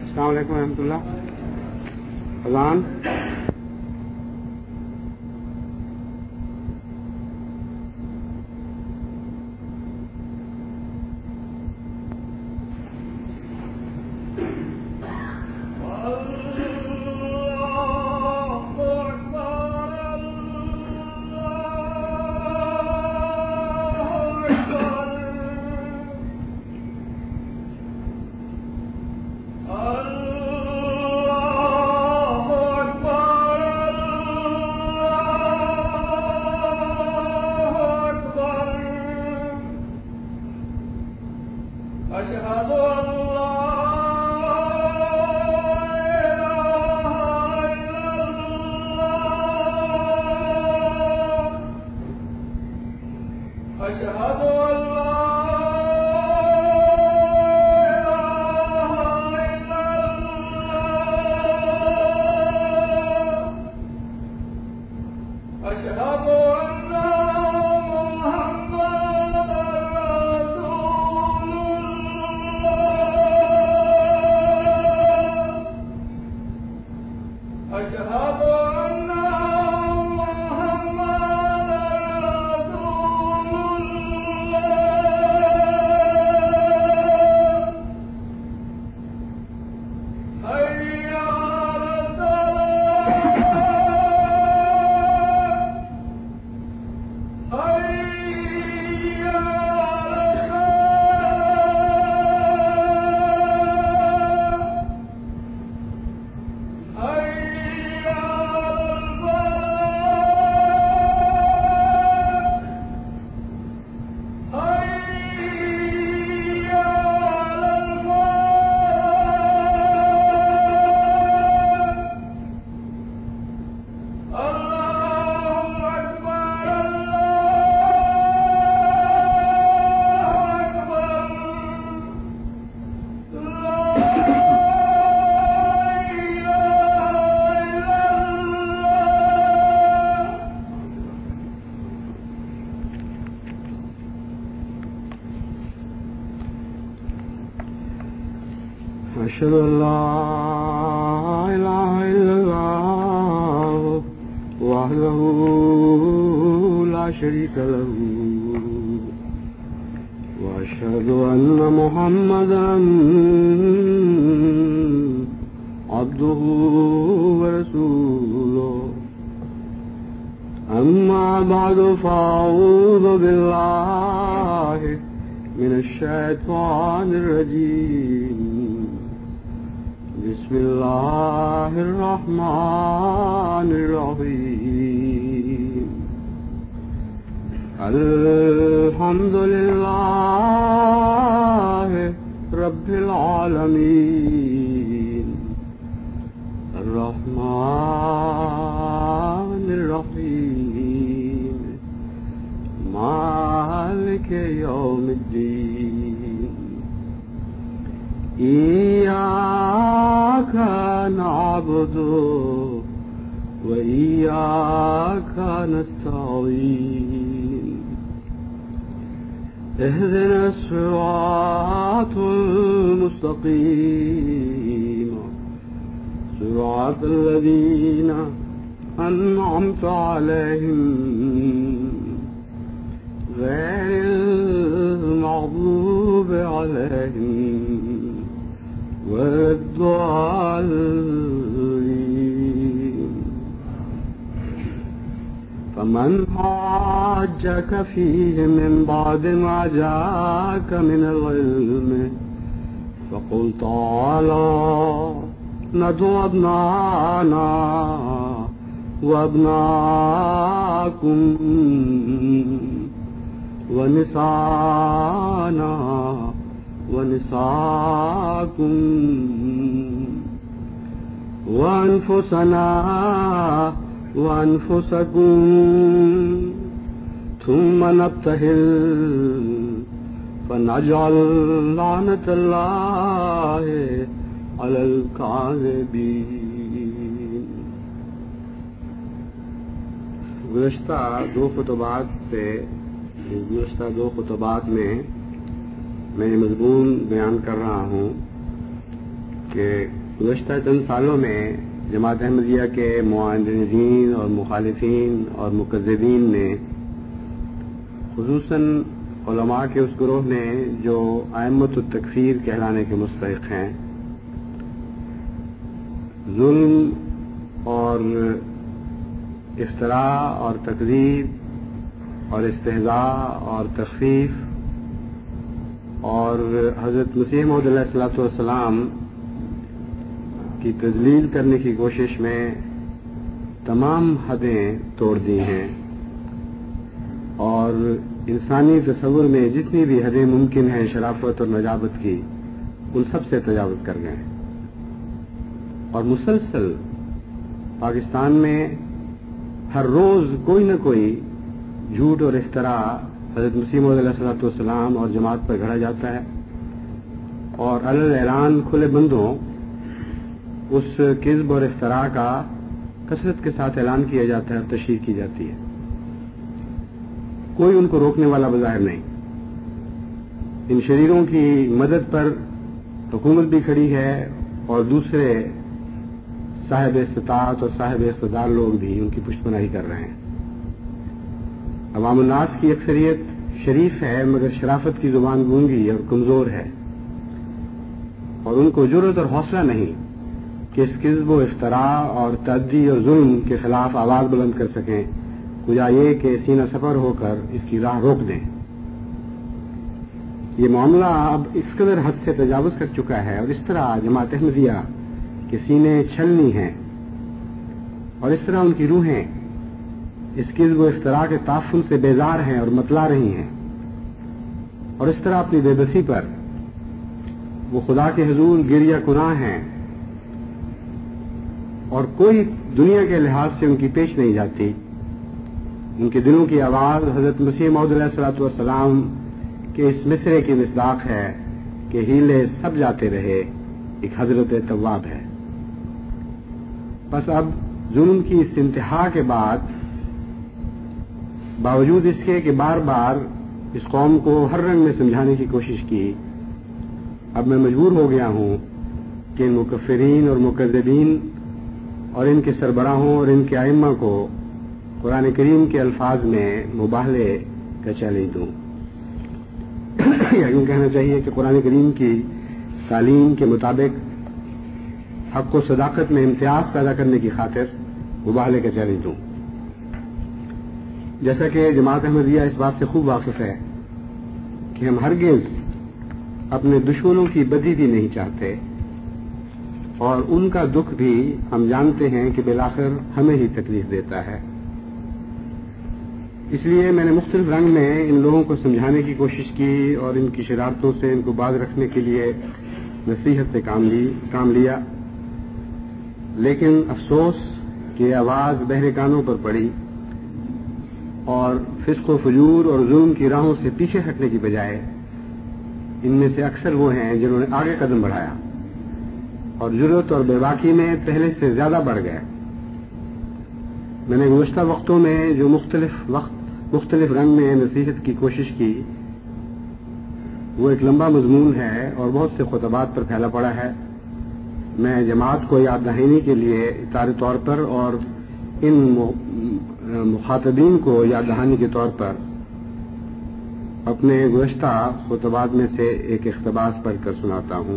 अस्सलाम वालेकुम रहमतुल्लाह। अज़ान أشهد أن لا إله إلا الله وحده لا شريك له وأشهد أن محمدا عبده ورسوله. أما بعد فأعوذ بالله من الشيطان الرجيم. بسم الله الرحمن الرحيم. الحمد لله رب العالمين الرحمن الرحيم مالك يوم الدين. إياك نعبد وإياك نستعين. اهدنا الصراط المستقيم صراط الذين أنعمت عليهم غير المغضوب عليهم ولا الضالين. فمن حاجك فيه من بعد ما جاءك من العلم فقل تعالى ندعو أبناءنا وأبناءكم ونساءنا ونساءكم وأنفسنا وأنفسكم ثم نبتهل فنجعل لعنة الله على الكاذبين. गुज़श्ता दो खुतबात में मैं मज़मून बयान कर रहा हूँ کہ گزشتہ چند سالوں میں جماعت احمدیہ کے معاندین اور مخالفین اور مکذبین نے، خصوصاً علماء کے اس گروہ نے جو ائمۃ التکفیر کہلانے کے مستحق ہیں، ظلم اور افتراء اور تکذیب اور استہزاء اور تخفیف اور حضرت مسیح موعود علیہ الصلوۃ والسلام کی تذلیل کرنے کی کوشش میں تمام حدیں توڑ دی ہیں، اور انسانی تصور میں جتنی بھی حدیں ممکن ہیں شرافت اور نجابت کی، ان سب سے تجاوز کر گئے ہیں۔ اور مسلسل پاکستان میں ہر روز کوئی نہ کوئی جھوٹ اور افتراء حضرت مسیح موعود علیہ الصلوۃ والسلام اور جماعت پر گھڑا جاتا ہے، اور علی اعلان کھلے بندوں اس کذب اور افتراء کا کثرت کے ساتھ اعلان کیا جاتا ہے اور تشہیر کی جاتی ہے۔ کوئی ان کو روکنے والا بظاہر نہیں۔ ان شریروں کی مدد پر حکومت بھی کھڑی ہے، اور دوسرے صاحب استطاعت اور صاحب اقتدار لوگ بھی ان کی پشت پناہی کر رہے ہیں۔ عوام الناس کی اکثریت شریف ہے، مگر شرافت کی زبان گونگی اور کمزور ہے، اور ان کو جرأت اور حوصلہ نہیں کہ اس کذب و افتراء اور تعدی اور ظلم کے خلاف آواز بلند کر سکیں، کجا یہ کہ سینہ سپر ہو کر اس کی راہ روک دیں۔ یہ معاملہ اب اس قدر حد سے تجاوز کر چکا ہے، اور اس طرح جماعت احمدیہ کے سینے چھلنی ہیں، اور اس طرح ان کی روحیں اس کذب و افتراء کے تعفن سے بیزار ہیں اور متلا رہی ہیں، اور اس طرح اپنی بے بسی پر وہ خدا کے حضور گریہ کناں ہیں، اور کوئی دنیا کے لحاظ سے ان کی پیش نہیں جاتی۔ ان کے دلوں کی آواز حضرت مسیح موعود علیہ الصلوۃ والسلام کے اس مصرے کی مصداق ہے کہ ہیلے سب جاتے رہے، ایک حضرت تواب ہے۔ بس اب ظلم کی اس انتہا کے بعد، باوجود اس کے کہ بار بار اس قوم کو ہر رنگ میں سمجھانے کی کوشش کی، اب میں مجبور ہو گیا ہوں کہ ان مکفرین اور مکذبین اور ان کے سربراہوں اور ان کے ائمہ کو قرآن کریم کے الفاظ میں مباہلے کا چیلنج دوں، یا یوں کہنا چاہیے کہ قرآن کریم کی تعلیم کے مطابق حق و صداقت میں امتیاز پیدا کرنے کی خاطر مباہلے کا چیلنج دوں۔ جیسا کہ جماعت احمدیہ اس بات سے خوب واقف ہے کہ ہم ہرگز اپنے دشمنوں کی بدی بھی نہیں چاہتے، اور ان کا دکھ بھی ہم جانتے ہیں کہ بالآخر ہمیں ہی تکلیف دیتا ہے۔ اس لیے میں نے مختلف رنگ میں ان لوگوں کو سمجھانے کی کوشش کی، اور ان کی شرارتوں سے ان کو باز رکھنے کے لیے نصیحت سے کام لیا، لیکن افسوس کہ آواز بہرے کانوں پر پڑی، اور فسق و فجور اور ظلم کی راہوں سے پیچھے ہٹنے کی بجائے ان میں سے اکثر وہ ہیں جنہوں نے آگے قدم بڑھایا اور جرأت اور بے باکی میں پہلے سے زیادہ بڑھ گئے۔ میں نے گزشتہ وقتوں میں جو مختلف رنگ میں نصیحت کی کوشش کی، وہ ایک لمبا مضمون ہے اور بہت سے خطبات پر پھیلا پڑا ہے۔ میں جماعت کو یاد دہانی کے لیے اطار طور پر اور ان مخاطبین کو یاد دہانی کے طور پر اپنے گزشتہ خطبات میں سے ایک اقتباس پڑھ کر سناتا ہوں۔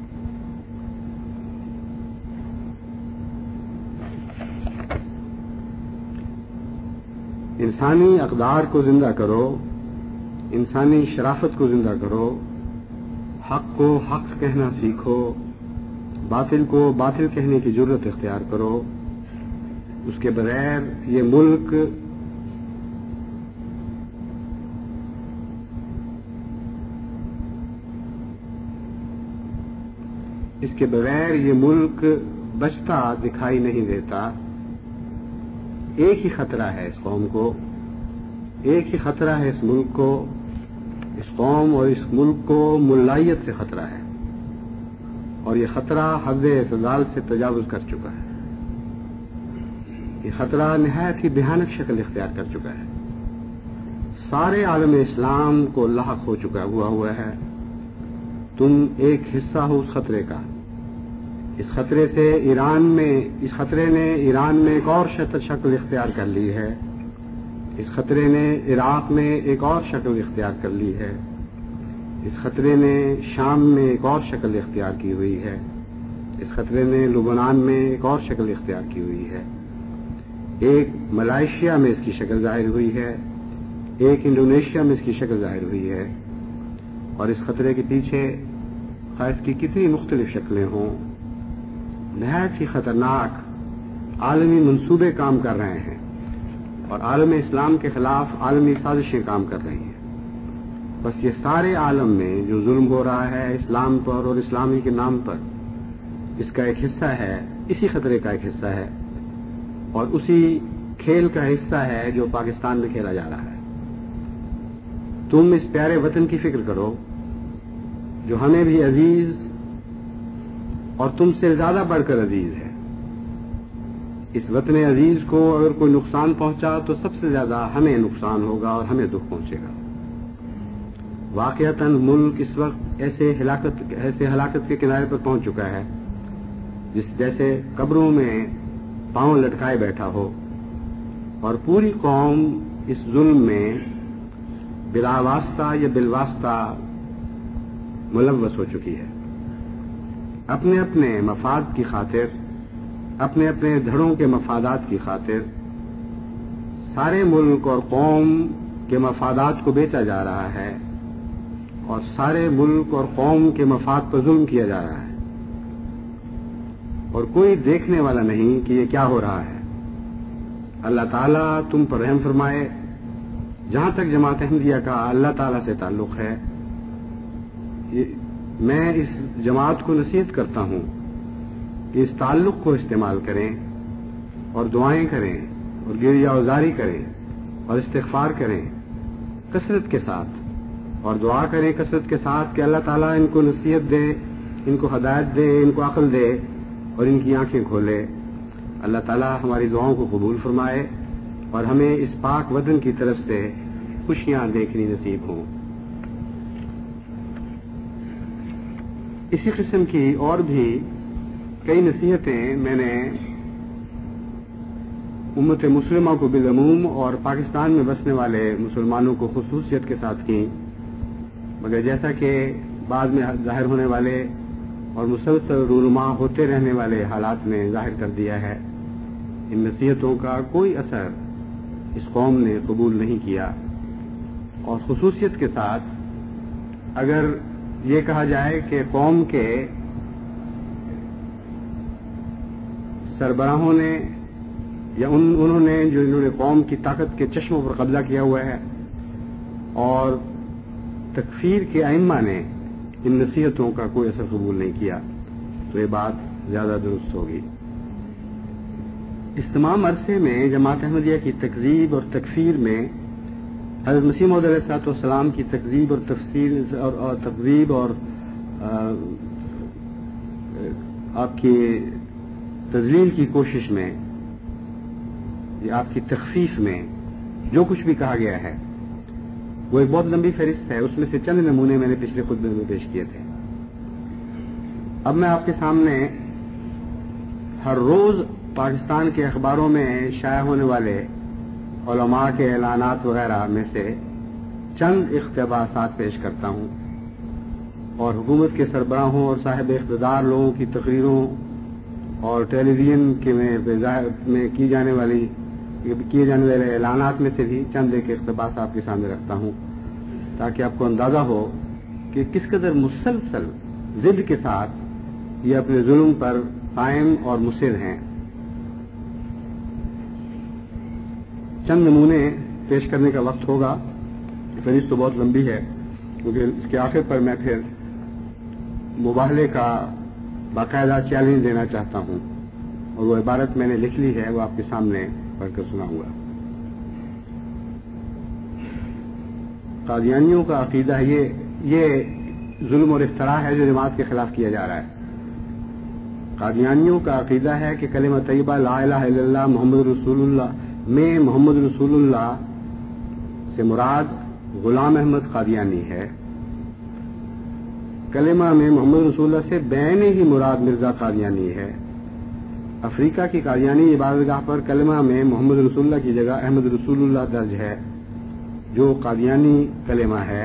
انسانی اقدار کو زندہ کرو، انسانی شرافت کو زندہ کرو، حق کو حق کہنا سیکھو، باطل کو باطل کہنے کی جرأت اختیار کرو۔ اس کے بغیر یہ ملک بچتا دکھائی نہیں دیتا۔ ایک ہی خطرہ ہے اس قوم کو، ایک ہی خطرہ ہے اس ملک کو، اس قوم اور اس ملک کو ملائیت سے خطرہ ہے، اور یہ خطرہ حد اعتدال سے تجاوز کر چکا ہے۔ یہ خطرہ نہایت ہی بھیانک شکل اختیار کر چکا ہے، سارے عالم اسلام کو لاحق ہوا ہے۔ تم ایک حصہ ہو اس خطرے کا، اس خطرے نے ایران میں ایک اور شکل اختیار کر لی ہے. اس خطرے نے عراق میں ایک اور شکل اختیار کر لی ہے. اس خطرے نے شام میں ایک اور شکل اختیار کی ہوئی ہے. اس خطرے نے لبنان میں ایک اور شکل اختیار کی ہوئی ہے. ایک ملائیشیا میں اس کی شکل ظاہر ہوئی ہے, ایک انڈونیشیا میں اس کی شکل ظاہر ہوئی ہے. اور اس خطرے کے پیچھے خواہ اس کی کتنی مختلف شکلیں ہوں, نہایت ہی خطرناک عالمی منصوبے کام کر رہے ہیں اور عالم اسلام کے خلاف عالمی سازشیں کام کر رہی ہیں. بس یہ سارے عالم میں جو ظلم ہو رہا ہے اسلام پر اور اسلامی کے نام پر, اس کا ایک حصہ ہے, اسی خطرے کا ایک حصہ ہے اور اسی کھیل کا حصہ ہے جو پاکستان میں کھیلا جا رہا ہے. تم اس پیارے وطن کی فکر کرو جو ہمیں بھی عزیز اور تم سے زیادہ بڑھ کر عزیز ہے. اس وطن عزیز کو اگر کوئی نقصان پہنچا تو سب سے زیادہ ہمیں نقصان ہوگا اور ہمیں دکھ پہنچے گا. واقعتاً ملک اس وقت ایسے ہلاکت کے کنارے پر پہنچ چکا ہے جیسے قبروں میں پاؤں لٹکائے بیٹھا ہو, اور پوری قوم اس ظلم میں بلا واسطہ یا بالواسطہ ملوث ہو چکی ہے. اپنے اپنے مفاد کی خاطر, اپنے اپنے دھڑوں کے مفادات کی خاطر سارے ملک اور قوم کے مفادات کو بیچا جا رہا ہے اور سارے ملک اور قوم کے مفاد پر ظلم کیا جا رہا ہے, اور کوئی دیکھنے والا نہیں کہ یہ کیا ہو رہا ہے. اللہ تعالیٰ تم پر رحم فرمائے. جہاں تک جماعت احمدیہ کا اللہ تعالیٰ سے تعلق ہے, میں اس جماعت کو نصیحت کرتا ہوں کہ اس تعلق کو استعمال کریں اور دعائیں کریں اور گریہ وزاری کریں اور استغفار کریں کثرت کے ساتھ, اور دعا کریں کثرت کے ساتھ کہ اللہ تعالیٰ ان کو نصیحت دے, ان کو ہدایت دے, ان کو عقل دے اور ان کی آنکھیں کھولے. اللہ تعالیٰ ہماری دعاؤں کو قبول فرمائے اور ہمیں اس پاک وطن کی طرف سے خوشیاں دیکھنی نصیب ہوں. اسی قسم کی اور بھی کئی نصیحتیں میں نے امت مسلمہ کو بالعموم اور پاکستان میں بسنے والے مسلمانوں کو خصوصیت کے ساتھ کی, مگر جیسا کہ بعد میں ظاہر ہونے والے اور مسلسل رونما ہوتے رہنے والے حالات نے ظاہر کر دیا ہے, ان نصیحتوں کا کوئی اثر اس قوم نے قبول نہیں کیا. اور خصوصیت کے ساتھ اگر یہ کہا جائے کہ قوم کے سربراہوں نے یا انہوں نے قوم کی طاقت کے چشموں پر قبضہ کیا ہوا ہے اور تکفیر کے ائمہ نے ان نصیحتوں کا کوئی اثر قبول نہیں کیا, تو یہ بات زیادہ درست ہوگی. اس تمام عرصے میں جماعت احمدیہ کی تکذیب اور تکفیر میں حضرت مسیح موعود علیہ الصلوۃ والسلام کی تکذیب اور تفسیر اور تکذیب اور آپ کی تذلیل کی کوشش میں یا آپ کی تخفیف میں جو کچھ بھی کہا گیا ہے وہ ایک بہت لمبی فہرست ہے. اس میں سے چند نمونے میں نے پچھلے خطبے میں پیش کیے تھے. اب میں آپ کے سامنے ہر روز پاکستان کے اخباروں میں شائع ہونے والے علماء کے اعلانات وغیرہ میں سے چند اقتباسات پیش کرتا ہوں, اور حکومت کے سربراہوں اور صاحب اقتدار لوگوں کی تقریروں اور ٹیلی ویژن میں کیے جانے والے اعلانات میں سے بھی چند ایک اقتباس آپ کے سامنے رکھتا ہوں تاکہ آپ کو اندازہ ہو کہ کس قدر مسلسل ضد کے ساتھ یہ اپنے ظلم پر قائم اور مصر ہیں. چند نمونے پیش کرنے کا وقت ہوگا, فہرست تو بہت لمبی ہے کیونکہ اس کے آخر پر میں پھر مباہلے کا باقاعدہ چیلنج دینا چاہتا ہوں, اور وہ عبارت میں نے لکھ لی ہے, وہ آپ کے سامنے پڑھ کر سناؤں گا. قادیانیوں کا عقیدہ ہے یہ ظلم اور افتراء ہے جو جماعت کے خلاف کیا جا رہا ہے. قادیانیوں کا عقیدہ ہے کہ کلمہ طیبہ لا الہ الا اللہ محمد رسول اللہ میں محمد رسول اللہ سے مراد غلام احمد قادیانی ہے, کلمہ میں محمد رسول اللہ سے بعین ہی مراد مرزا قادیانی ہے۔ افریقہ کی قادیانی عبادتگاہ پر کلمہ میں محمد رسول اللہ کی جگہ احمد رسول اللہ درج ہے، جو قادیانی کلمہ ہے۔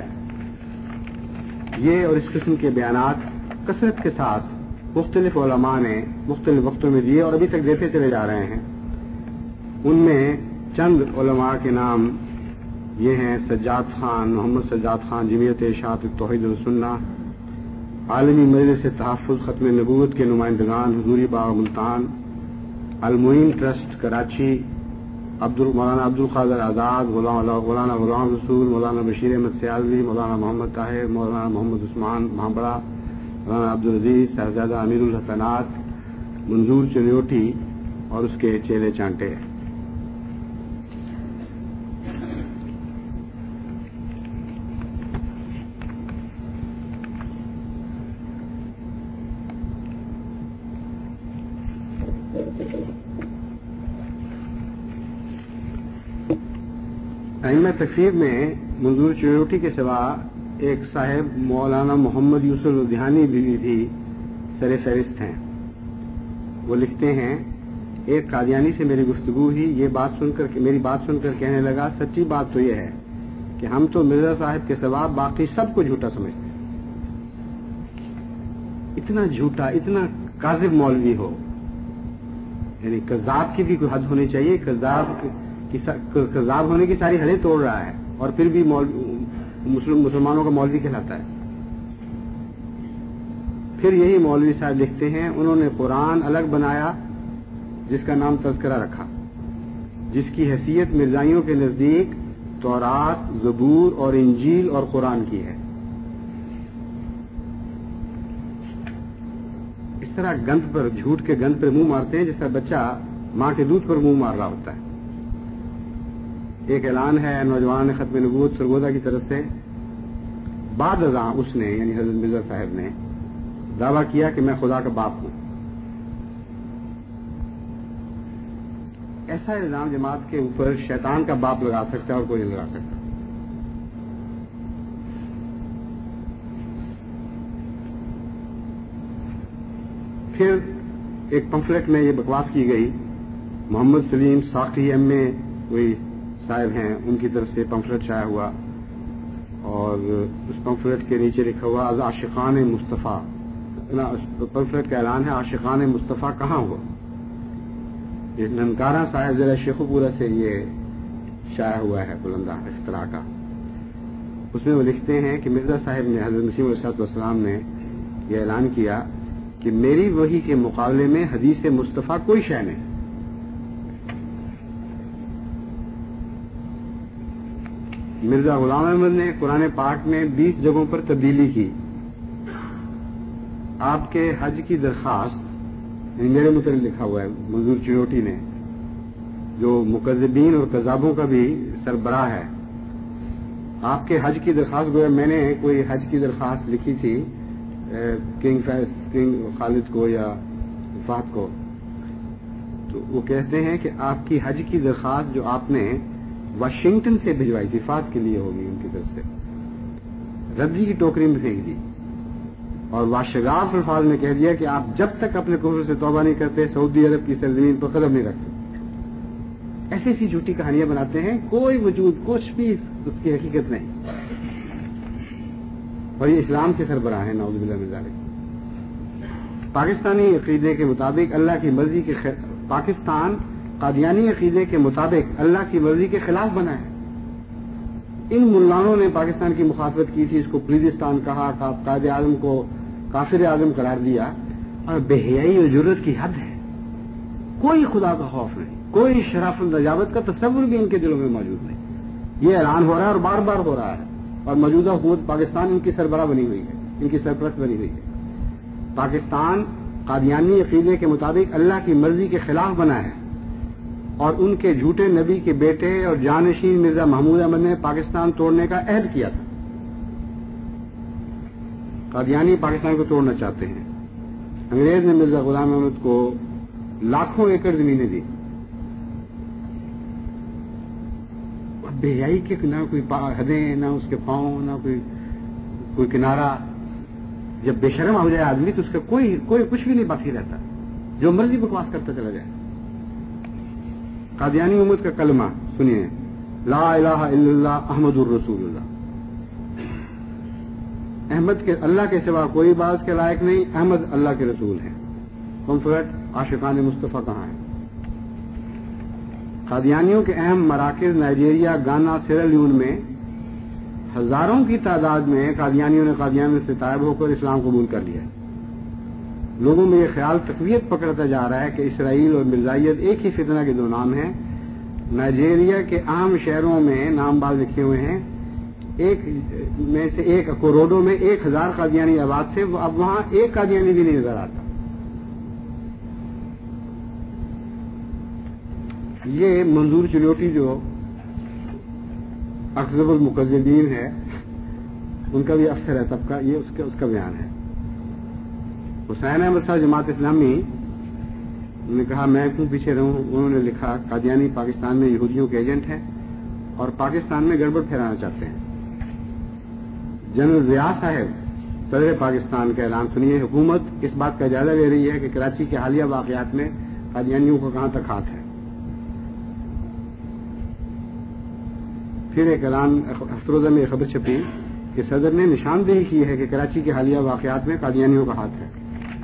یہ اور اس قسم کے بیانات کثرت کے ساتھ مختلف علماء نے مختلف وقتوں میں دیے اور ابھی تک دیتے چلے جا رہے ہیں۔ ان میں چند علماء کے نام یہ ہیں: سجاد خان، محمد سجاد خان، جمعیت اشاعت توحید والسنہ، عالمی مجلس تحفظ ختم نبوت کے نمائندگان حضوری باغ ملتان، المعین ٹرسٹ کراچی، مولانا عبد القادر آزاد، مولانا غلام رسول، مولانا بشیر احمد سیالوی، مولانا محمد طاہر، مولانا محمد عثمان مہابڑا، مولانا عبدالعزیز، صاحبزادہ امیر الحسنات، منظور چنیوٹی اور اس کے چیلے چانٹے۔ ائمہ تکفیر میں منظور چنیوٹی کے سوا ایک صاحب مولانا محمد یوسف لدھیانی بھی سر فہرست ہیں۔ وہ لکھتے ہیں: ایک قادیانی سے میری گفتگو ہوئی، میری بات سن کر کہنے لگا، سچی بات تو یہ ہے کہ ہم تو مرزا صاحب کے سوا باقی سب کو جھوٹا سمجھتے ہیں۔ اتنا جھوٹا، اتنا کاذب مولوی ہو، یعنی کذاب کی بھی کوئی حد ہونی چاہیے۔ کذاب ہونے کی ساری حدیں توڑ رہا ہے اور پھر بھی مسلمانوں کا مولوی کہلاتا ہے۔ پھر یہی مولوی صاحب لکھتے ہیں: انہوں نے قرآن الگ بنایا جس کا نام تذکرہ رکھا، جس کی حیثیت مرزائیوں کے نزدیک تورات، زبور اور انجیل اور قرآن کی ہے۔ اس طرح گند پر، جھوٹ کے گند پر منہ مارتے ہیں جس طرح بچہ ماں کے دودھ پر منہ مار رہا ہوتا ہے۔ ایک اعلان ہے نوجوان ختم نبوت سرگودا کی طرف سے، بعد ازاں اس نے یعنی حضرت مرزا صاحب نے دعویٰ کیا کہ میں خدا کا باپ ہوں۔ ایسا الزام جماعت کے اوپر شیطان کا باپ لگا سکتا ہے اور کوئی نہیں لگا سکتا۔ پھر ایک پمفلٹ میں یہ بکواس کی گئی، محمد سلیم ساقی ایم اے کوئی صاحب ہیں، ان کی طرف سے پمفلٹ شائع ہوا اور اس پمفلٹ کے نیچے لکھا ہوا عاشقان مصطفیٰ۔ پمفلٹ کا اعلان ہے عاشقان مصطفیٰ کہاں ہوا؟ یہ ننکارہ صاحب ضلع شیخوپورہ سے یہ شائع ہوا ہے بلندہ اختراع کا۔ اس میں وہ لکھتے ہیں کہ مرزا صاحب نے، حضرت مسیح علیہ السلام نے یہ اعلان کیا کہ میری وحی کے مقابلے میں حدیث مصطفیٰ کوئی شے نہیں۔ مرزا غلام احمد نے قرآن پاک میں 20 جگہوں پر تبدیلی کی۔ آپ کے حج کی درخواست، میرے متعلق لکھا ہوا ہے منظور چنیوٹی نے، جو مکذبین اور کذابوں کا بھی سربراہ ہے۔ آپ کے حج کی درخواست، گویا میں نے کوئی حج کی درخواست لکھی تھی کنگ خالد کو یا فہد کو، تو وہ کہتے ہیں کہ آپ کی حج کی درخواست جو آپ نے واشنگٹن سے بھجوائی تھی، فہد کے لیے ہوگی ان کی طرف سے، ربجی کی ٹوکری میں پھینک دی اور واشگاف الفاظ میں کہہ دیا کہ آپ جب تک اپنے کفر سے توبہ نہیں کرتے سعودی عرب کی سرزمین پر قدم نہیں رکھتے۔ ایسی ایسی جھوٹی کہانیاں بناتے ہیں، کوئی وجود، کچھ بھی اس کی حقیقت نہیں، اور یہ اسلام کے سربراہ ہیں، نعوذ باللہ من ذالک۔ پاکستانی عقیدے کے مطابق اللہ کی مرضی کے پاکستان قادیانی عقیدے کے مطابق اللہ کی مرضی کے خلاف بنا ہے۔ ان ملانوں نے پاکستان کی مخالفت کی تھی، اس کو پلیدستان کہا، قائد اعظم کو کافر اعظم قرار دیا، اور بے حیائی اور جرت کی حد ہے۔ کوئی خدا کا خوف نہیں، کوئی شرف النجابت کا تصور بھی ان کے دلوں میں موجود نہیں۔ یہ اعلان ہو رہا ہے اور بار بار ہو رہا ہے، اور موجودہ حکومت پاکستان ان کی سربراہ بنی ہوئی ہے، ان کی سرپرست بنی ہوئی ہے۔ پاکستان قادیانی عقیدے کے مطابق اللہ کی مرضی کے خلاف بنا ہے، اور ان کے جھوٹے نبی کے بیٹے اور جانشین مرزا محمود احمد نے پاکستان توڑنے کا عہد کیا تھا۔ قادیانی پاکستان کو توڑنا چاہتے ہیں۔ انگریز نے مرزا غلام احمد کو لاکھوں ایکڑ زمینیں دی، بے حیائی کے نہ کوئی حدیں، نہ اس کے پاؤں، نہ کوئی کنارہ، جب بے شرم ہو جائے آدمی تو اس کا کوئی کچھ بھی نہیں باقی رہتا، جو مرضی بکواس کرتا چلا جائے۔ قادیانی امت کا کلمہ سنیے، لا الہ الا اللہ احمد الرسول اللہ۔ احمد کے اللہ کے سوا کوئی بات کے لائق نہیں، احمد اللہ کے رسول ہیں۔ کمفرٹ عاشقان مصطفیٰ کہاں ہیں؟ قادیانیوں کے اہم مراکز نائجیریا، گانا، سیرا لیون میں ہزاروں کی تعداد میں قادیانیوں نے قادیان سے طائب ہو کر اسلام قبول کر لیا۔ لوگوں میں یہ خیال تقویت پکڑتا جا رہا ہے کہ اسرائیل اور مرزائیت ایک ہی فتنہ کے دو نام ہیں۔ نائجیریا کے اہم شہروں میں نام بعض لکھے ہوئے ہیں، ایک میں سے ایک کوروڈو میں 1000 قادیانی آباد تھے، اب وہاں ایک قادیانی بھی نہیں نظر آتا۔ یہ منظور چلوٹی جو اکذب المکذبین ہے، ان کا بھی افسر ہے سب کا، یہ اس کا بیان ہے۔ حسین احمد صاحب جماعت اسلامی نے کہا میں کیوں پیچھے رہوں، انہوں نے لکھا قادیانی پاکستان میں یہودیوں کے ایجنٹ ہیں اور پاکستان میں گڑبڑ پھیلانا چاہتے ہیں۔ جنرل ضیاء صاحب صدر پاکستان کا اعلان سنیے، حکومت اس بات کا جائزہ لے رہی ہے کہ کراچی کے حالیہ واقعات میں قادیانیوں کو کہاں تک ہاتھ ہے۔ پھر ایک اعلان افروزہ میں خبر چھپی کہ صدر نے نشاندہی کی ہے کہ کراچی کے حالیہ واقعات میں قادیانیوں کا ہاتھ ہے۔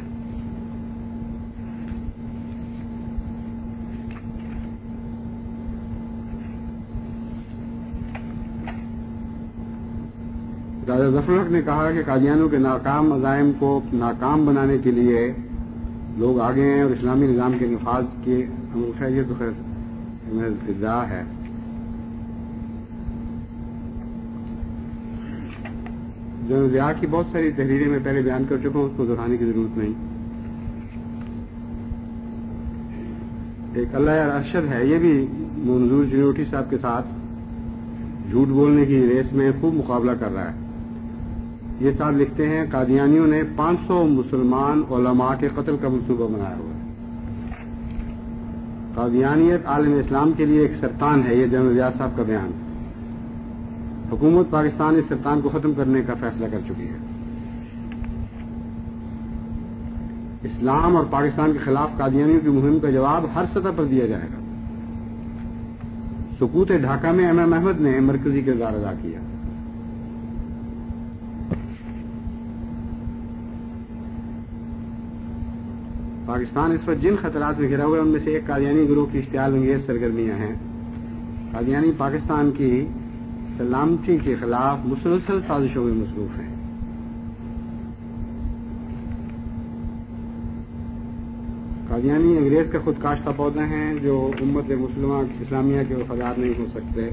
راجہ ظفر الحق نے کہا کہ قادیانیوں کے ناکام عزائم کو ناکام بنانے کے لیے لوگ آگے ہیں اور اسلامی نظام کے نفاذ کے عمل خیر تو خیر ابتداء ہے۔ جنرل ضیاء کی بہت ساری تحریریں میں پہلے بیان کر چکا ہوں، اس کو دہرانے کی ضرورت نہیں۔ ایک اللہ یار ارشد ہے، یہ بھی منظور چلوٹی صاحب کے ساتھ جھوٹ بولنے کی ریس میں خوب مقابلہ کر رہا ہے۔ یہ صاحب لکھتے ہیں قادیانیوں نے 500 مسلمان علماء کے قتل کا منصوبہ بنایا ہوا ہے۔ قادیانیت عالم اسلام کے لیے ایک سرطان ہے، یہ جنرل ضیاء صاحب کا بیان۔ حکومت پاکستان اس سرطان کو ختم کرنے کا فیصلہ کر چکی ہے۔ اسلام اور پاکستان کے خلاف قادیانیوں کی مہم کا جواب ہر سطح پر دیا جائے گا۔ سکوت ڈھاکہ میں امام احمد نے مرکزی کردار ادا کیا۔ پاکستان اس وقت جن خطرات میں گھرا ہوا ہے ان میں سے ایک قادیانی گروہ کی اشتعال انگیز سرگرمیاں ہیں۔ قادیانی پاکستان کی سلامتی کے خلاف مسلسل سازشوں میں مصروف ہیں۔ قادیانی انگریز کا خود کاشتہ پودا ہیں جو امت مسلمہ اسلامیہ کے وفادار نہیں ہو سکتے۔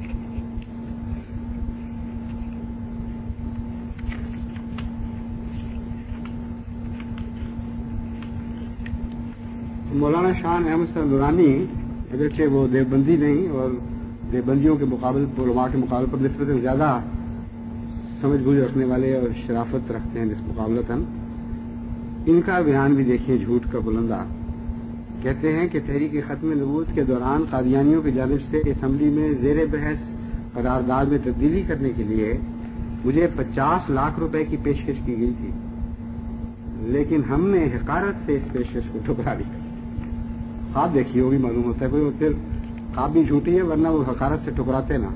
مولانا شان احمد صاحب نورانی اگرچہ وہ دیوبندی نہیں اور دیوبندیوں کے مقابل علماء کے مقابلے پر نسبتاً زیادہ سمجھ بوجھ رکھنے والے اور شرافت رکھتے ہیں جس مقابلتاً، ان کا بیان بھی دیکھیے جھوٹ کا بلندہ۔ کہتے ہیں کہ تحریک ختم نبوت کے دوران قادیانیوں کی جانب سے اسمبلی میں زیر بحث قرارداد میں تبدیلی کرنے کے لیے مجھے 50 لاکھ روپے کی پیشکش کی گئی تھی، لیکن ہم نے حقارت سے اس پیشکش کو ٹھکرا دیا۔ خواب دیکھی ہوگی، معلوم ہوتا ہے کوئی پھر خواب بھی جھوٹی ہے ورنہ وہ حقارت سے ٹکراتے نا۔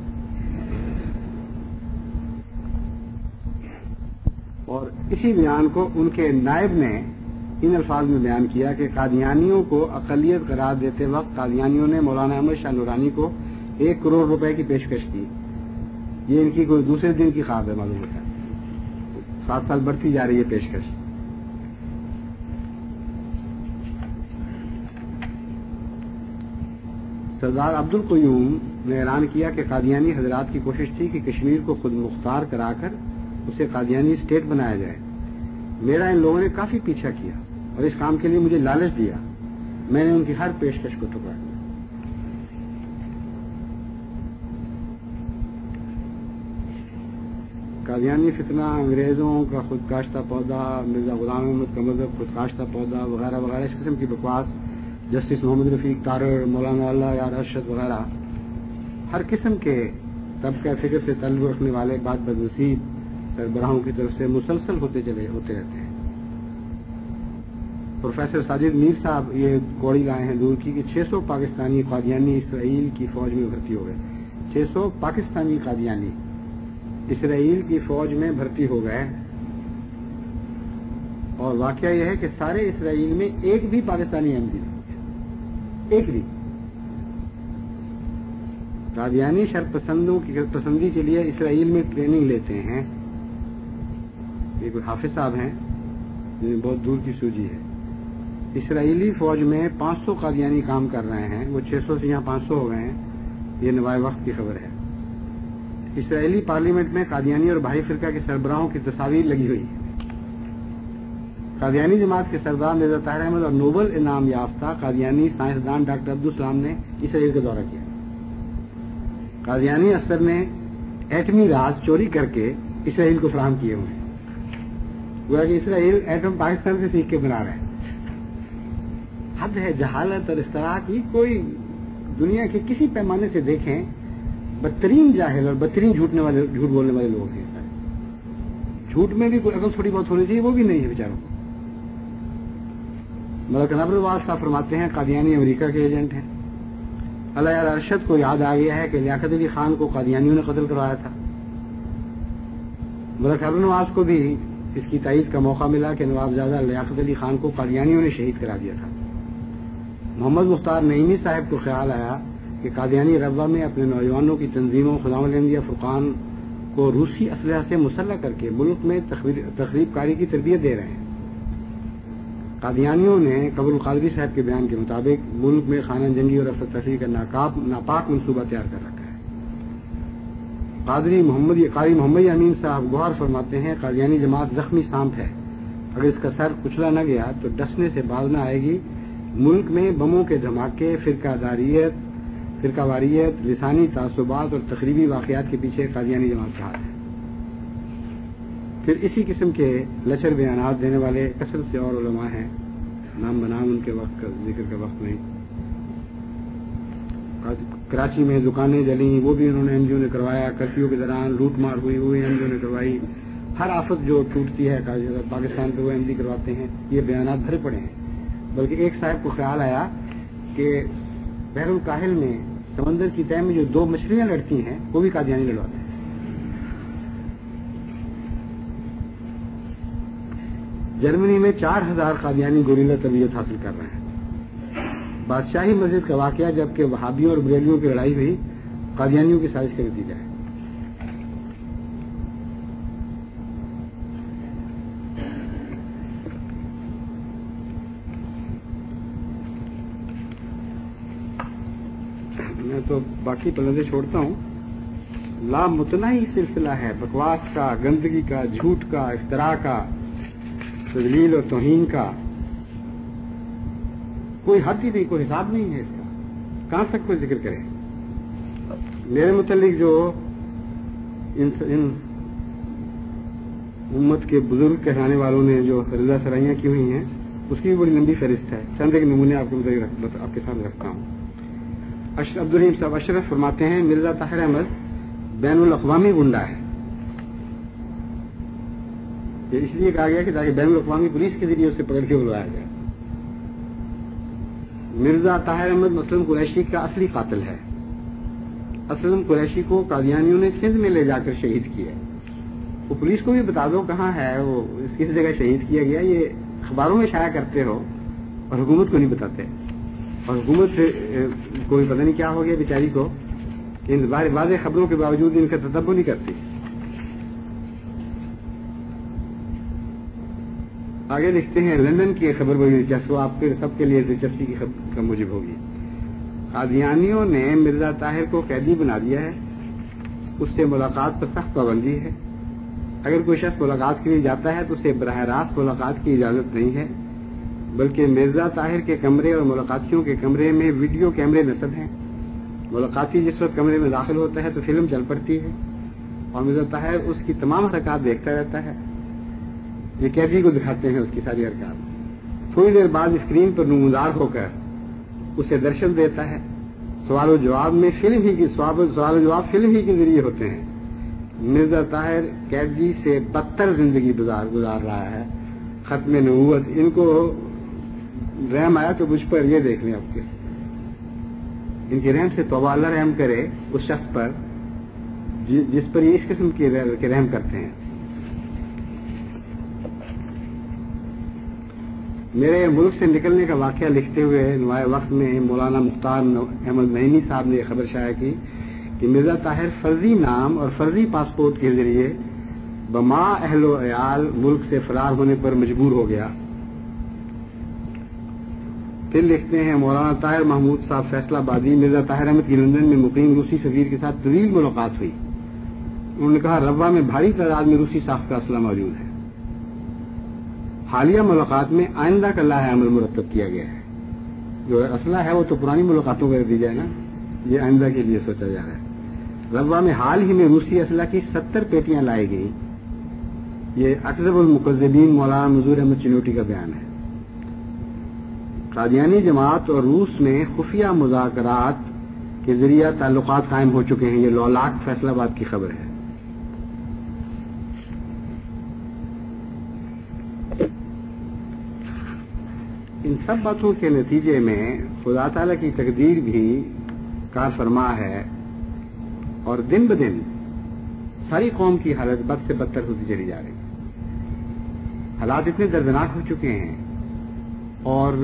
اور اسی بیان کو ان کے نائب نے ان الفاظ میں بیان کیا کہ قادیانیوں کو اقلیت قرار دیتے وقت قادیانیوں نے مولانا احمد شاہ نورانی کو 1 کروڑ روپے کی پیشکش کی۔ یہ ان کی کوئی دوسرے دن کی خواب ہے، معلوم ہوتا ہے 7 سال بڑھتی جا رہی ہے پیشکش۔ سردار عبد القیوم نے اعلان کیا کہ قادیانی حضرات کی کوشش تھی کہ کشمیر کو خود مختار کرا کر اسے قادیانی اسٹیٹ بنایا جائے۔ میرا ان لوگوں نے کافی پیچھا کیا اور اس کام کے لیے مجھے لالچ دیا، میں نے ان کی ہر پیشکش کو ٹھکرا دیا۔ قادیانی فتنہ، انگریزوں کا خود کاشتہ پودا، مرزا غلام احمد کا مذہب خود کاشتہ پودا وغیرہ وغیرہ، اس قسم کی بکواس، جسٹس محمد رفیق تارڑ، مولانا اللہ یار ارشد وغیرہ، ہر قسم کے طبقہ فکر سے تعلق رکھنے والے بات بدنصیب سربراہوں کی طرف سے مسلسل ہوتے رہتے ہیں۔ پروفیسر ساجد میر صاحب یہ کوڑی لائے ہیں دور کی کہ 600 پاکستانی قادیانی اسرائیل کی فوج میں بھرتی ہو گئے۔ 600 پاکستانی قادیانی اسرائیل کی فوج میں بھرتی ہو گئے، اور واقعہ یہ ہے کہ سارے اسرائیل میں ایک بھی پاکستانی احمدی نہیں، ایک بھی۔ قادیانی شرط پسندوں کی پسندی کے لیے اسرائیل میں ٹریننگ لیتے ہیں۔ یہ کوئی حافظ صاحب ہیں جنہیں بہت دور کی سوجی ہے۔ اسرائیلی فوج میں 500 قادیانی کام کر رہے ہیں، وہ 600 سے یہاں 500 ہو گئے ہیں، یہ نوائے وقت کی خبر ہے۔ اسرائیلی پارلیمنٹ میں قادیانی اور بھائی فرقہ کے سربراہوں کی تصاویر لگی ہوئی ہے۔ قادیانی جماعت کے سردار مرزا طاہر احمد اور نوبل انعام یافتہ قادیانی سائنسدان ڈاکٹر عبدالسلام نے اسرائیل کا دورہ کیا۔ قادیانی افسر نے ایٹمی راز چوری کر کے اسرائیل کو فراہم کیے ہوئے ہیں، گویا کہ اسرائیل ایٹم پاکستان سے سیکھ کے بنا رہا ہے۔ حد ہے جہالت اور اس طرح کی، کوئی دنیا کے کسی پیمانے سے دیکھیں بدترین جاہل اور بدترین جھوٹ بولنے والے لوگ ہیں سارے۔ جھوٹ میں بھی کوئی عقل تھوڑی بہت ہونی چاہیے، وہ بھی نہیں ہے بیچاروں کو۔ مولانا کنور الواز صاحب فرماتے ہیں قادیانی امریکہ کے ایجنٹ ہیں۔ علیہ ارشد کو یاد آ گیا ہے کہ لیاقت علی خان کو قادیانیوں نے قتل کروایا تھا۔ مولانا کنور الواز کو بھی اس کی تائید کا موقع ملا کہ نوابزادہ لیاقت علی خان کو قادیانیوں نے شہید کرا دیا تھا۔ محمد مختار نعیمی صاحب کو خیال آیا کہ قادیانی ربوہ میں اپنے نوجوانوں کی تنظیموں خدام الانبیاء فرقان کو روسی اسلحہ سے مسلح کر کے ملک میں تخریب کاری کی تربیت دے رہے ہیں۔ قادیانیوں نے قبر القادری صاحب کے بیان کے مطابق ملک میں خانہ جنگی اور افراتفری کا ناپاک منصوبہ تیار کر رکھا ہے۔ قاری محمد امین صاحب گوہر فرماتے ہیں قادیانی جماعت زخمی سانپ ہے، اگر اس کا سر کچلا نہ گیا تو ڈسنے سے باز نہ آئے گی۔ ملک میں بموں کے دھماکے، فرقہ واریت، لسانی تعصبات اور تخریبی واقعات کے پیچھے قادیانی جماعت کا ہاتھ ہے۔ پھر اسی قسم کے لچر بیانات دینے والے کثرت سے اور علماء ہیں، نام بنام ان کے وقت کا ذکر کا وقت نہیں۔ کراچی میں دکانیں جلیں، وہ بھی انہوں نے این جی او نے کروایا۔ کرفیو کے دوران لوٹ مار ہوئی، وہ بھی این جی او نے کروائی۔ ہر آفت جو ٹوٹتی ہے پاکستان پہ وہ این جی کرواتے ہیں۔ یہ بیانات بھرے پڑے ہیں۔ بلکہ ایک صاحب کو خیال آیا کہ بحر الکاہل میں سمندر کی تہہ میں جو 2 مچھلیاں لڑتی ہیں وہ بھی قادیانی لڑواتے ہیں۔ جرمنی میں 4000 قادیانی گوریلا تربیت حاصل کر رہے ہیں۔ بادشاہی مسجد کا واقعہ جبکہ وہابیوں اور بریلیوں کی لڑائی ہوئی قادیانیوں کی سازش کا نتیجہ ہے۔ میں تو باقی پلندے چھوڑتا ہوں۔ لامتناہی سلسلہ ہے بکواس کا، گندگی کا، جھوٹ کا، افتراء کا، تذلیل اور توہین کا۔ کوئی حد ہی نہیں، کوئی حساب نہیں ہے اس کا، کہاں تک کوئی ذکر کرے۔ میرے متعلق جو ان امت کے بزرگ کہلانے والوں نے جو رضا سرائیاں کی ہوئی ہیں اس کی بھی بڑی لمبی فہرست ہے۔ چند ایک نمونے آپ کے سامنے رکھتا ہوں۔ عبدالرحیم صاحب اشرف فرماتے ہیں مرزا طاہر احمد بین الاقوامی گنڈا ہے۔ یہ اس لیے کہا گیا کہ تاکہ بین الاقوامی پولیس کے ذریعے اسے پکڑ کے بلوایا جائے۔ مرزا طاہر احمد مسلم قریشی کا اصلی قاتل ہے۔ اسلم قریشی کو قادیانیوں نے سندھ میں لے جا کر شہید کیا۔ وہ پولیس کو بھی بتا دو کہاں ہے وہ، کس جگہ شہید کیا گیا، یہ اخباروں میں شائع کرتے ہو اور حکومت کو نہیں بتاتے، اور حکومت کو بھی پتہ نہیں کیا ہو گیا بیچاری کو، ان واضح خبروں کے باوجود ان کا تتبع نہیں کرتی۔ آگے لکھتے ہیں لندن کی خبر بڑی دلچسپ، آپ کے سب کے لیے دلچسپی کی خبر کا موجب ہوگی۔ قادیانیوں نے مرزا طاہر کو قیدی بنا دیا ہے، اس سے ملاقات پر سخت پابندی ہے۔ اگر کوئی شخص ملاقات کے لیے جاتا ہے تو اسے براہ راست ملاقات کی اجازت نہیں ہے، بلکہ مرزا طاہر کے کمرے اور ملاقاتیوں کے کمرے میں ویڈیو کیمرے نصب ہیں۔ ملاقاتی جس وقت کمرے میں داخل ہوتا ہے تو فلم چل پڑتی ہے اور مرزا طاہر اس کی تمام حرکات دیکھتا رہتا ہے۔ یہ قیدی کو دکھاتے ہیں اس کی ساری حرکات۔ تھوڑی دیر بعد اسکرین پر نمودار ہو کر اسے درشن دیتا ہے۔ سوال و جواب فلم ہی کے ذریعے ہوتے ہیں۔ مرزا طاہر قیدی سے بدتر زندگی گزار رہا ہے. ختم نبوت ان کو رحم آیا تو مجھ پر یہ دیکھ لیں آپ کے ان کی رحم سے توبہ اللہ رحم کرے اس شخص پر جس پر یہ اس قسم کے رحم کرتے ہیں. میرے ملک سے نکلنے کا واقعہ لکھتے ہوئے نمایاں وقت میں مولانا مختار احمد نعیمی صاحب نے یہ خبر شائع کی کہ مرزا طاہر فرضی نام اور فرضی پاسپورٹ کے ذریعے بما اہل و عیال ملک سے فرار ہونے پر مجبور ہو گیا. پھر لکھتے ہیں مولانا طاہر محمود صاحب فیصلہ آبادی مرزا طاہر احمد کی لندن میں مقیم روسی سفیر کے ساتھ طویل ملاقات ہوئی. انہوں نے کہا روا میں بھاری تعداد میں روسی ساخت کا اسلحہ موجود ہے. حالیہ ملاقات میں آئندہ کا لاہ عمل مرتب کیا گیا ہے. جو اسلحہ ہے وہ تو پرانی ملاقاتوں کا دی جائے نا, یہ آئندہ کے لیے سوچا جا رہا ہے. روا میں حال ہی میں روسی اسلحہ کی 70 پیٹیاں لائی گئی. یہ اکذب المکذبین مولانا منظور احمد چنوٹی کا بیان ہے. قادیانی جماعت اور روس میں خفیہ مذاکرات کے ذریعہ تعلقات قائم ہو چکے ہیں. یہ لولاک فیصلہ آباد کی خبر ہے. ان سب باتوں کے نتیجے میں خدا تعالی کی تقدیر بھی کار فرما ہے اور دن بدن ساری قوم کی حالت بد سے بدتر ہوتی چلی جا رہی ہے. حالات اتنے دردناک ہو چکے ہیں اور